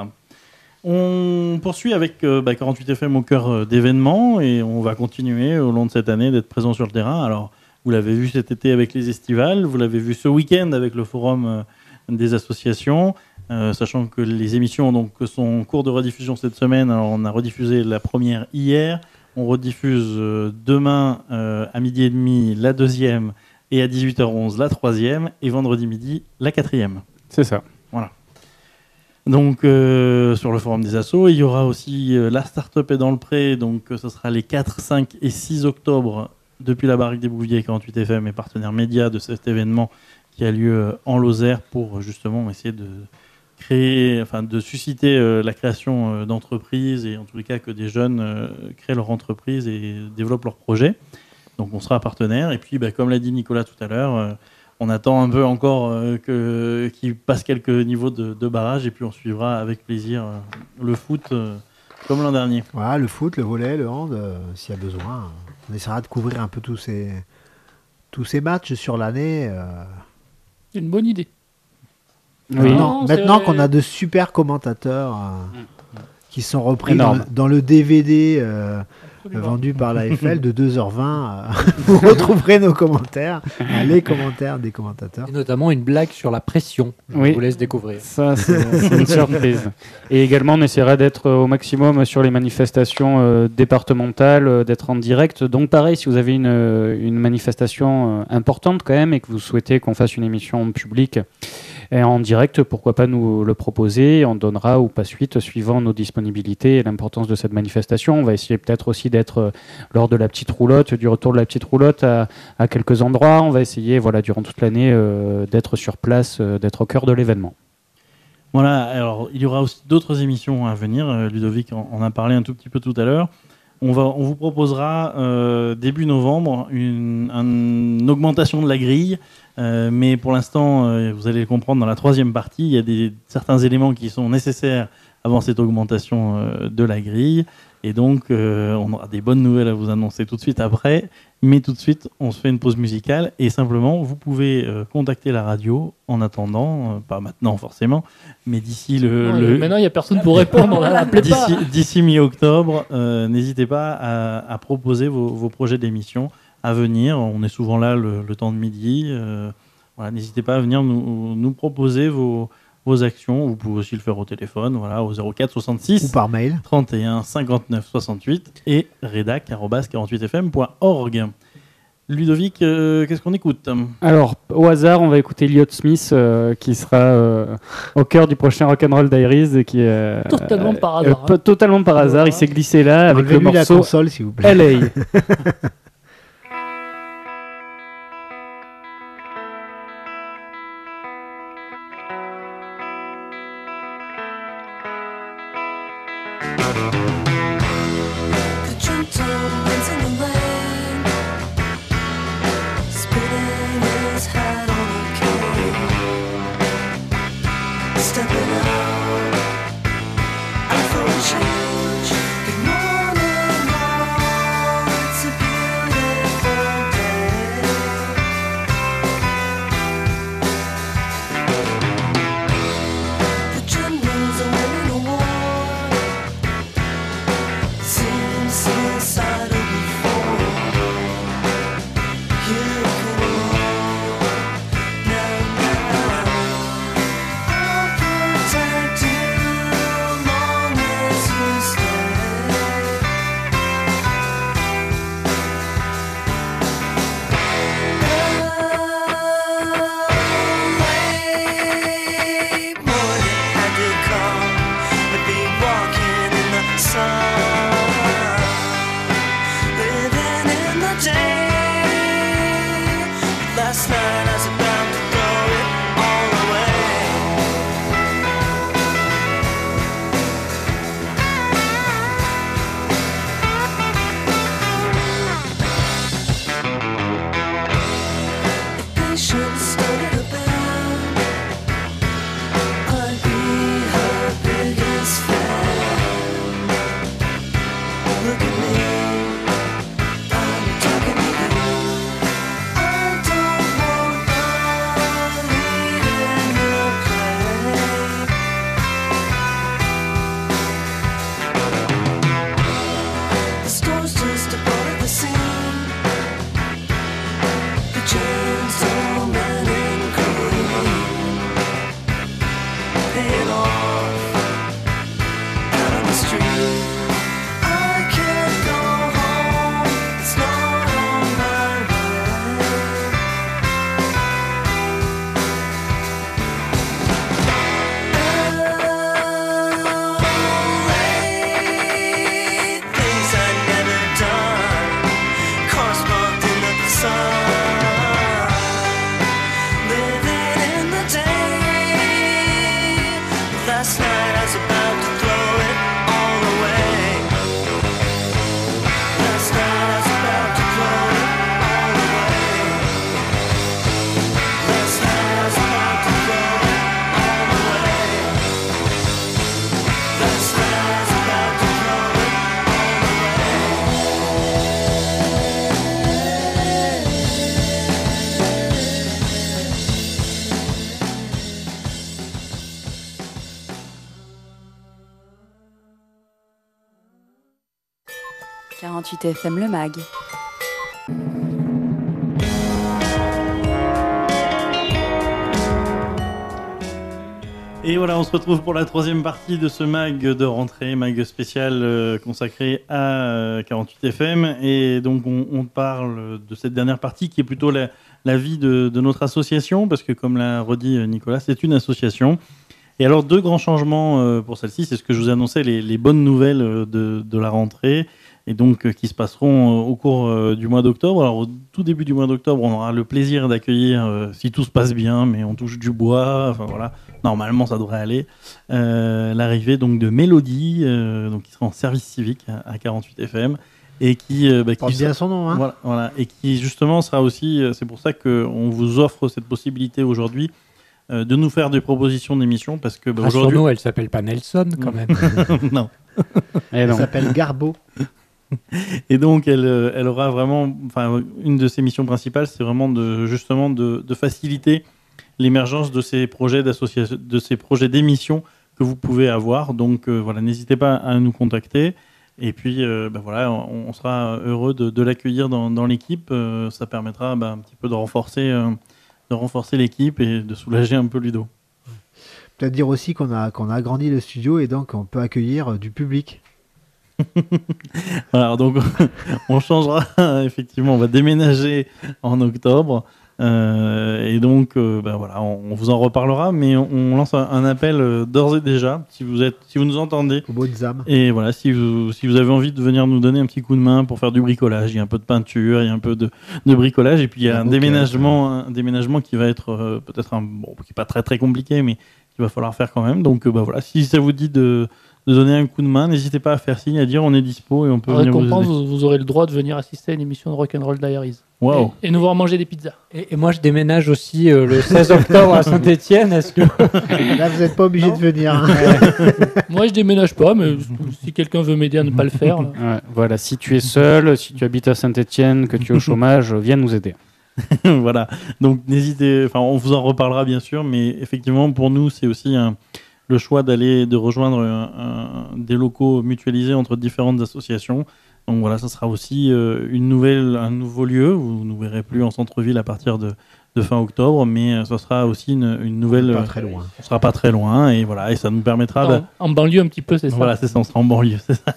[SPEAKER 5] On poursuit avec 48 FM au cœur d'événements et on va continuer au long de cette année d'être présent sur le terrain. Alors vous l'avez vu cet été avec les estivales, vous l'avez vu ce week-end avec le forum des associations, sachant que les émissions donc, sont en cours de rediffusion cette semaine. Alors, on a rediffusé la première hier, on rediffuse demain à 12h30 la deuxième et à 18h11 la troisième, et vendredi midi la quatrième.
[SPEAKER 6] C'est ça.
[SPEAKER 5] Voilà. Donc sur le forum des assos, il y aura aussi la start-up est dans le pré, donc ce sera les 4, 5 et 6 octobre depuis la Barrique des Bouviers, 48 FM et partenaires médias de cet événement qui a lieu en Lozère pour justement essayer de créer, enfin de susciter la création d'entreprises et en tous les cas que des jeunes créent leur entreprise et développent leurs projets. Donc on sera partenaire et puis comme l'a dit Nicolas tout à l'heure, on attend un peu encore qu'il passe quelques niveaux de barrage et puis on suivra avec plaisir le foot comme l'an dernier.
[SPEAKER 7] Voilà, le foot, le volley, le hand, s'il y a besoin. On essaiera de couvrir un peu tous ces matchs sur l'année.
[SPEAKER 8] C'est une bonne idée.
[SPEAKER 6] Oui.
[SPEAKER 7] Maintenant qu'on a de super commentateurs qui sont repris dans le DVD vendu par l'AFL de 2h20, vous retrouverez nos commentaires, les commentaires des commentateurs.
[SPEAKER 9] Et notamment une blague sur la pression. Je vous laisse découvrir.
[SPEAKER 6] Ça, c'est une surprise. Et également, on essaiera d'être au maximum sur les manifestations départementales, d'être en direct. Donc pareil, si vous avez une manifestation importante quand même et que vous souhaitez qu'on fasse une émission publique et en direct, pourquoi pas nous le proposer. On donnera ou pas suite suivant nos disponibilités et l'importance de cette manifestation. On va essayer peut-être aussi d'être lors de la petite roulotte, du retour de la petite roulotte à quelques endroits. On va essayer durant toute l'année d'être sur place, d'être au cœur de l'événement.
[SPEAKER 5] Voilà, alors il y aura aussi d'autres émissions à venir. Ludovic en a parlé un tout petit peu tout à l'heure. On vous proposera début novembre une augmentation de la grille. Mais pour l'instant, vous allez le comprendre dans la troisième partie, il y a certains éléments qui sont nécessaires avant cette augmentation de la grille. Et donc, on aura des bonnes nouvelles à vous annoncer tout de suite après. Mais tout de suite, on se fait une pause musicale. Et simplement, vous pouvez contacter la radio en attendant, pas maintenant forcément, mais d'ici
[SPEAKER 8] Maintenant, il n'y a personne pour répondre.
[SPEAKER 5] D'ici mi-octobre, n'hésitez pas à proposer vos projets d'émission à venir. On est souvent là le temps de midi. N'hésitez pas à venir nous proposer vos actions. Vous pouvez aussi le faire au téléphone, au 04 66
[SPEAKER 7] ou par mail
[SPEAKER 5] 31 59 68 et redac@48fm.org. Ludovic, qu'est-ce qu'on écoute ?
[SPEAKER 6] Alors, au hasard, on va écouter Elliott Smith, qui sera au cœur du prochain Rock'n'Roll Diaries, qui
[SPEAKER 8] totalement par hasard.
[SPEAKER 6] Totalement par hasard, il s'est glissé là avec le morceau
[SPEAKER 7] la console, s'il vous plaît.
[SPEAKER 6] LA.
[SPEAKER 11] Suicidal
[SPEAKER 1] 48 FM Le Mag.
[SPEAKER 5] Et voilà, on se retrouve pour la troisième partie de ce mag de rentrée, mag spécial consacré à 48 FM. Et donc, on parle de cette dernière partie qui est plutôt la vie de notre association, parce que comme l'a redit Nicolas, c'est une association. Et alors, deux grands changements pour celle-ci, c'est ce que je vous ai annoncé, les bonnes nouvelles de la rentrée, et donc qui se passeront au cours du mois d'octobre. Alors, au tout début du mois d'octobre, on aura le plaisir d'accueillir, si tout se passe bien, mais on touche du bois, enfin voilà, normalement ça devrait aller, l'arrivée donc de Mélodie, donc qui sera en service civique à 48 FM, et qui
[SPEAKER 7] porte bien son nom, hein.
[SPEAKER 5] Voilà, et qui justement sera aussi, c'est pour ça qu'on vous offre cette possibilité aujourd'hui de nous faire des propositions d'émissions, parce que aujourd'hui,
[SPEAKER 9] nous, elle s'appelle pas Nelson quand même.
[SPEAKER 5] non.
[SPEAKER 7] Elle s'appelle Garbo.
[SPEAKER 5] Et donc, elle aura vraiment, enfin, une de ses missions principales, c'est vraiment de faciliter l'émergence de ces projets d'association, de ces projets d'émissions que vous pouvez avoir. Donc, voilà, n'hésitez pas à nous contacter. Et puis, voilà, on sera heureux de l'accueillir dans l'équipe. Ça permettra un petit peu de renforcer l'équipe et de soulager un peu Ludo.
[SPEAKER 7] Peut-être dire aussi qu'on a agrandi le studio et donc on peut accueillir du public.
[SPEAKER 5] Voilà, donc on changera, effectivement, on va déménager en octobre. Et donc, voilà, on vous en reparlera, mais on lance un appel d'ores et déjà, si vous nous entendez.
[SPEAKER 7] Au bonnes âmes.
[SPEAKER 5] Et voilà, si vous avez envie de venir nous donner un petit coup de main pour faire du bricolage, il y a un peu de peinture, il y a un peu de bricolage, et puis il y a un déménagement qui va être peut-être qui n'est pas très très compliqué, mais qu'il va falloir faire quand même. Donc voilà, si ça vous dit de donner un coup de main, n'hésitez pas à faire signe, à dire on est dispo et on peut venir vous aider.
[SPEAKER 8] Vous aurez le droit de venir assister à une émission de Rock'n'Roll Diaries.
[SPEAKER 5] Wow.
[SPEAKER 8] Et nous voir manger des pizzas.
[SPEAKER 9] Et moi, je déménage aussi le 16 octobre à Saint-Etienne. Est-ce que...
[SPEAKER 7] Là, vous n'êtes pas obligé de venir.
[SPEAKER 8] Moi, je déménage pas, mais si quelqu'un veut m'aider à ne pas le faire.
[SPEAKER 6] Ouais, voilà, si tu es seul, si tu habites à Saint-Etienne, que tu es au chômage, viens nous aider.
[SPEAKER 5] Voilà, donc n'hésitez, on vous en reparlera bien sûr, mais effectivement, pour nous, c'est aussi le choix de rejoindre des locaux mutualisés entre différentes associations. Donc voilà, ça sera aussi un nouveau lieu. Vous ne nous verrez plus en centre-ville à partir de fin octobre, mais ça sera aussi une nouvelle.
[SPEAKER 7] Pas très loin.
[SPEAKER 5] On sera pas très loin, et voilà, et ça nous permettra.
[SPEAKER 8] En banlieue un petit peu, c'est ça.
[SPEAKER 5] Voilà, c'est ça, on sera en banlieue, c'est ça.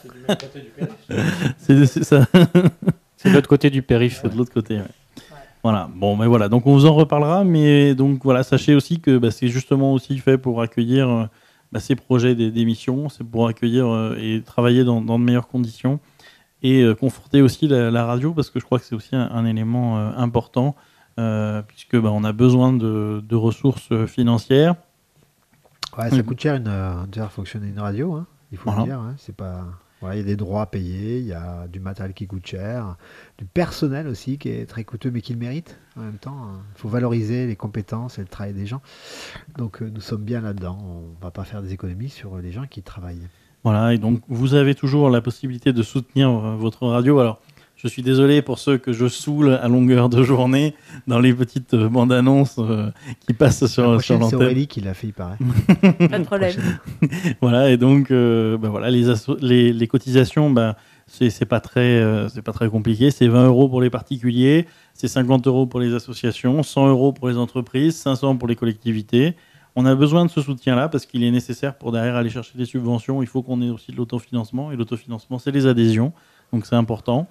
[SPEAKER 5] C'est ça.
[SPEAKER 6] C'est de l'autre côté du périph'.
[SPEAKER 5] C'est de l'autre côté, ouais. Voilà, bon, mais voilà, donc on vous en reparlera, mais donc voilà, sachez aussi que c'est justement aussi fait pour accueillir ces projets d'émissions, c'est pour accueillir et travailler dans de meilleures conditions et conforter aussi la radio, parce que je crois que c'est aussi un élément important, puisque on a besoin de ressources financières.
[SPEAKER 7] Ouais, ça coûte cher de faire fonctionner une radio, hein, il faut le dire, hein, c'est pas... Il y a des droits à payer, il y a du matériel qui coûte cher, du personnel aussi qui est très coûteux mais qui le mérite. En même temps, il faut valoriser les compétences et le travail des gens. Donc nous sommes bien là-dedans. On ne va pas faire des économies sur les gens qui travaillent. Voilà,
[SPEAKER 5] et donc vous avez toujours la possibilité de soutenir votre radio. Alors, je suis désolé pour ceux que je saoule à longueur de journée dans les petites bandes-annonces qui passent sur l'antenne.
[SPEAKER 7] C'est Aurélie qui l'a fait, il paraît.
[SPEAKER 10] Pas de problème.
[SPEAKER 5] Voilà, et donc voilà, les cotisations, c'est pas très compliqué. C'est 20 € pour les particuliers, c'est 50 € pour les associations, 100 € pour les entreprises, 500 pour les collectivités. On a besoin de ce soutien-là parce qu'il est nécessaire pour derrière aller chercher des subventions. Il faut qu'on ait aussi de l'autofinancement, et l'autofinancement, c'est les adhésions, donc c'est important.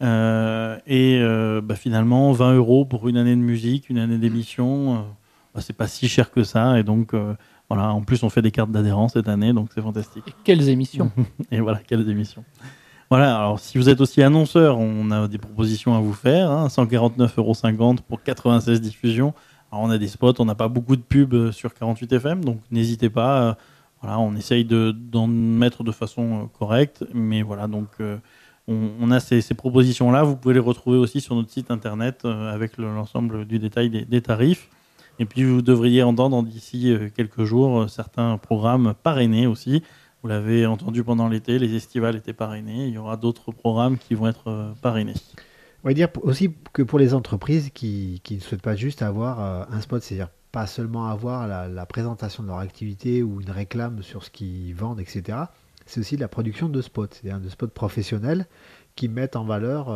[SPEAKER 5] Finalement 20 € pour une année de musique, une année d'émission, c'est pas si cher que ça, et donc voilà, en plus on fait des cartes d'adhérence cette année, donc c'est fantastique.
[SPEAKER 8] Et quelles émissions.
[SPEAKER 5] Et voilà, quelles émissions. Voilà, alors si vous êtes aussi annonceur, on a des propositions à vous faire, 149,50 € pour 96 diffusions. Alors on a des spots, on n'a pas beaucoup de pubs sur 48 FM, donc n'hésitez pas, voilà, on essaye d'en mettre de façon correcte, mais voilà, donc on a ces propositions-là. Vous pouvez les retrouver aussi sur notre site internet avec l'ensemble du détail des tarifs. Et puis vous devriez entendre d'ici quelques jours certains programmes parrainés aussi. Vous l'avez entendu pendant l'été, les estivales étaient parrainés. Il y aura d'autres programmes qui vont être parrainés. On va dire aussi que pour les entreprises qui ne souhaitent pas juste avoir un spot, c'est-à-dire pas seulement avoir la présentation de leur activité ou une réclame sur ce qu'ils vendent, etc., c'est aussi de la production de spots, c'est-à-dire de spots professionnels
[SPEAKER 7] qui mettent en valeur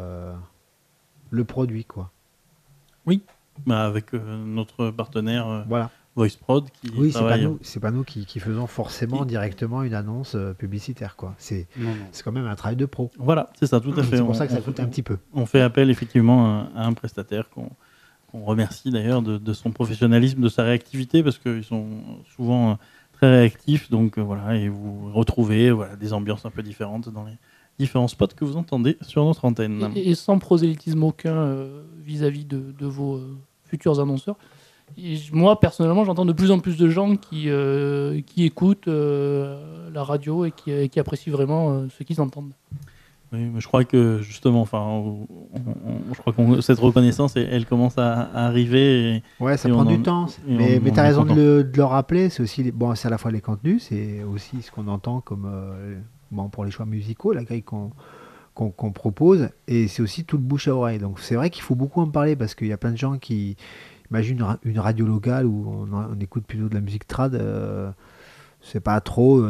[SPEAKER 7] le produit, quoi.
[SPEAKER 5] Oui, avec notre partenaire
[SPEAKER 7] voilà.
[SPEAKER 5] VoiceProd qui travaille...
[SPEAKER 7] c'est pas nous qui faisons forcément directement une annonce publicitaire, quoi. C'est quand même un travail de pro.
[SPEAKER 5] Voilà, c'est ça, tout à fait.
[SPEAKER 7] C'est pour ça que ça coûte un petit peu.
[SPEAKER 5] On fait appel effectivement à un prestataire qu'on remercie d'ailleurs de son professionnalisme, de sa réactivité, parce qu'ils sont souvent très réactifs. Donc voilà, et vous retrouvez des ambiances un peu différentes dans les différents spots que vous entendez sur notre antenne.
[SPEAKER 8] Et sans prosélytisme aucun vis-à-vis de vos futurs annonceurs. Et moi, personnellement, j'entends de plus en plus de gens qui écoutent la radio et qui apprécient vraiment ce qu'ils entendent.
[SPEAKER 5] Oui, mais je crois que justement, je crois que cette reconnaissance, elle commence à arriver.
[SPEAKER 7] Ça prend du temps. Mais tu as raison de le rappeler. C'est aussi, c'est à la fois les contenus, c'est aussi ce qu'on entend comme pour les choix musicaux, la grille qu'on propose, et c'est aussi tout le bouche à oreille. Donc c'est vrai qu'il faut beaucoup en parler parce qu'il y a plein de gens qui imaginent une radio locale où on écoute plutôt de la musique trad. C'est pas trop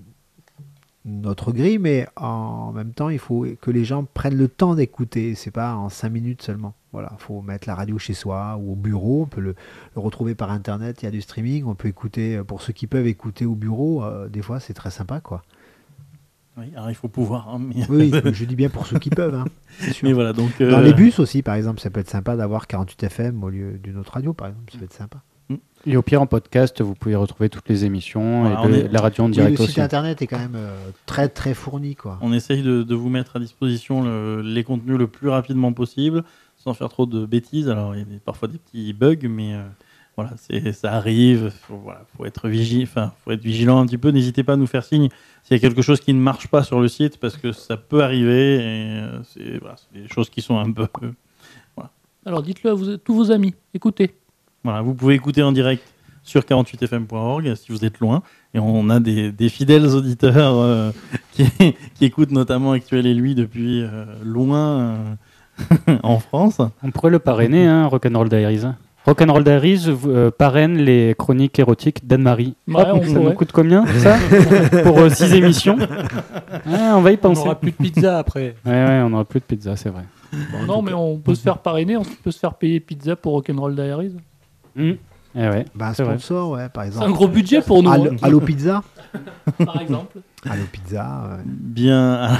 [SPEAKER 7] notre grille, mais en même temps, il faut que les gens prennent le temps d'écouter. C'est pas en 5 minutes seulement. Voilà, faut mettre la radio chez soi ou au bureau. On peut le retrouver par internet. Il y a du streaming. On peut écouter, pour ceux qui peuvent écouter au bureau. Des fois, c'est très sympa, quoi.
[SPEAKER 5] Oui, alors il faut pouvoir. Mais...
[SPEAKER 7] Oui, je dis bien pour ceux qui peuvent. C'est sûr.
[SPEAKER 5] Mais voilà, donc,
[SPEAKER 7] dans les bus aussi, par exemple, ça peut être sympa d'avoir 48 FM au lieu d'une autre radio, par exemple. Ça peut être sympa.
[SPEAKER 6] Et au pire, en podcast, vous pouvez retrouver toutes les émissions et la radio en direct aussi.
[SPEAKER 7] Le site internet est quand même très très fourni, quoi.
[SPEAKER 5] On essaye de vous mettre à disposition les contenus le plus rapidement possible, sans faire trop de bêtises. Alors il y a parfois des petits bugs, mais voilà, ça arrive. Faut être vigilant un petit peu. N'hésitez pas à nous faire signe s'il y a quelque chose qui ne marche pas sur le site, parce que ça peut arriver. Et c'est des choses qui sont un peu. Voilà.
[SPEAKER 8] Alors dites-le à tous vos amis. Écoutez.
[SPEAKER 5] Voilà, vous pouvez écouter en direct sur 48fm.org si vous êtes loin. Et on a des fidèles auditeurs qui écoutent notamment Actuel et lui depuis loin en France.
[SPEAKER 6] On pourrait le parrainer, Rock'n'Roll Diaries. Rock'n'Roll Diaries parraine les chroniques érotiques d'Anne-Marie.
[SPEAKER 8] Ouais,
[SPEAKER 6] ça nous coûte combien, ça pour 6 émissions? On va y penser.
[SPEAKER 9] On n'aura plus de pizza après.
[SPEAKER 6] Ouais, on n'aura plus de pizza, c'est vrai.
[SPEAKER 8] Non, mais on peut se faire parrainer, on peut se faire payer pizza pour Rock'n'Roll Diaries.
[SPEAKER 6] Ouais.
[SPEAKER 7] Un sponsor, par exemple.
[SPEAKER 8] C'est un gros budget pour nous.
[SPEAKER 7] Allo Pizza.
[SPEAKER 8] Par exemple.
[SPEAKER 7] Allo Pizza.
[SPEAKER 5] Bien.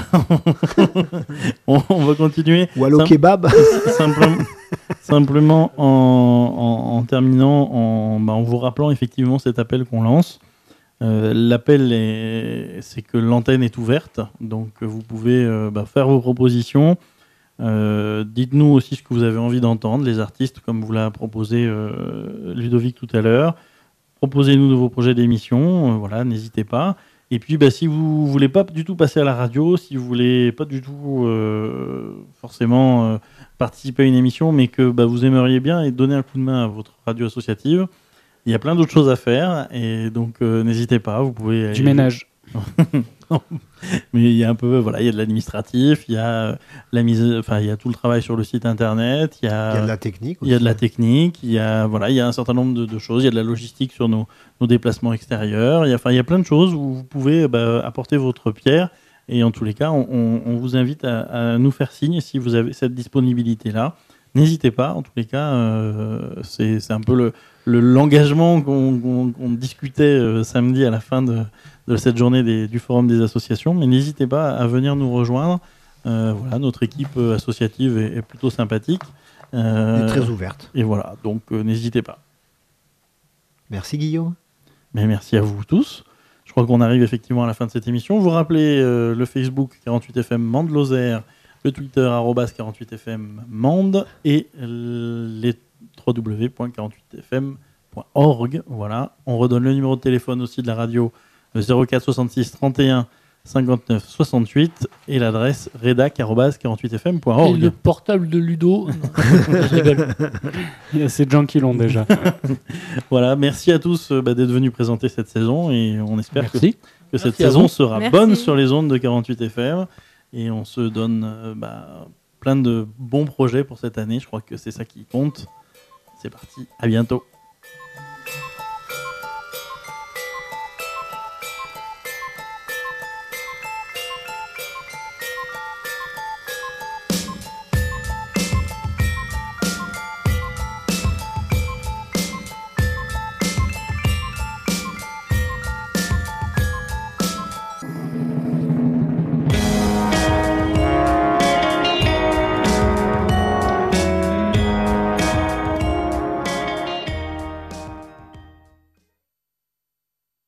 [SPEAKER 5] on va continuer.
[SPEAKER 7] Ou Allo Kebab.
[SPEAKER 5] Simplement en terminant, en vous rappelant effectivement cet appel qu'on lance. L'appel, c'est que l'antenne est ouverte, donc vous pouvez faire vos propositions. Dites-nous aussi ce que vous avez envie d'entendre, les artistes, comme vous l'a proposé Ludovic tout à l'heure. Proposez-nous de vos projets d'émission, n'hésitez pas. Et puis, si vous voulez pas du tout passer à la radio, si vous voulez pas du tout forcément participer à une émission, mais que vous aimeriez bien et donner un coup de main à votre radio associative, il y a plein d'autres choses à faire, et donc n'hésitez pas. Vous pouvez
[SPEAKER 6] du ménage.
[SPEAKER 5] Non. Mais il y a un peu, il y a de l'administratif, il y a il y a tout le travail sur le site internet, il y a
[SPEAKER 7] de la technique.
[SPEAKER 5] Il y a de la technique, il y a un certain nombre de choses, il y a de la logistique sur nos déplacements extérieurs, il y a plein de choses où vous pouvez apporter votre pierre, et en tous les cas, on vous invite à nous faire signe si vous avez cette disponibilité-là. N'hésitez pas, en tous les cas, c'est un peu l'engagement qu'on discutait samedi à la fin de cette journée du Forum des associations, mais n'hésitez pas à venir nous rejoindre. Notre équipe associative est plutôt sympathique.
[SPEAKER 7] Et très ouverte.
[SPEAKER 5] Et voilà, donc n'hésitez pas.
[SPEAKER 7] Merci Guillaume.
[SPEAKER 5] Mais merci à vous tous. Je crois qu'on arrive effectivement à la fin de cette émission. Vous rappelez le Facebook 48FM Mende Lozère, le Twitter @48FM Mende et les www.48fm.org. Voilà. On redonne le numéro de téléphone aussi de la radio, le 04 66 31 59 68 et l'adresse redac@48fm.org.
[SPEAKER 8] Et le portable de Ludo. Je rigole.
[SPEAKER 6] Il y a assez de gens qui l'ont déjà.
[SPEAKER 5] Voilà, merci à tous d'être venus présenter cette saison, et on espère que cette
[SPEAKER 8] Merci
[SPEAKER 5] saison sera
[SPEAKER 10] Merci.
[SPEAKER 5] bonne sur les ondes de 48FM, et on se donne plein de bons projets pour cette année. Je crois que c'est ça qui compte. C'est parti, à bientôt.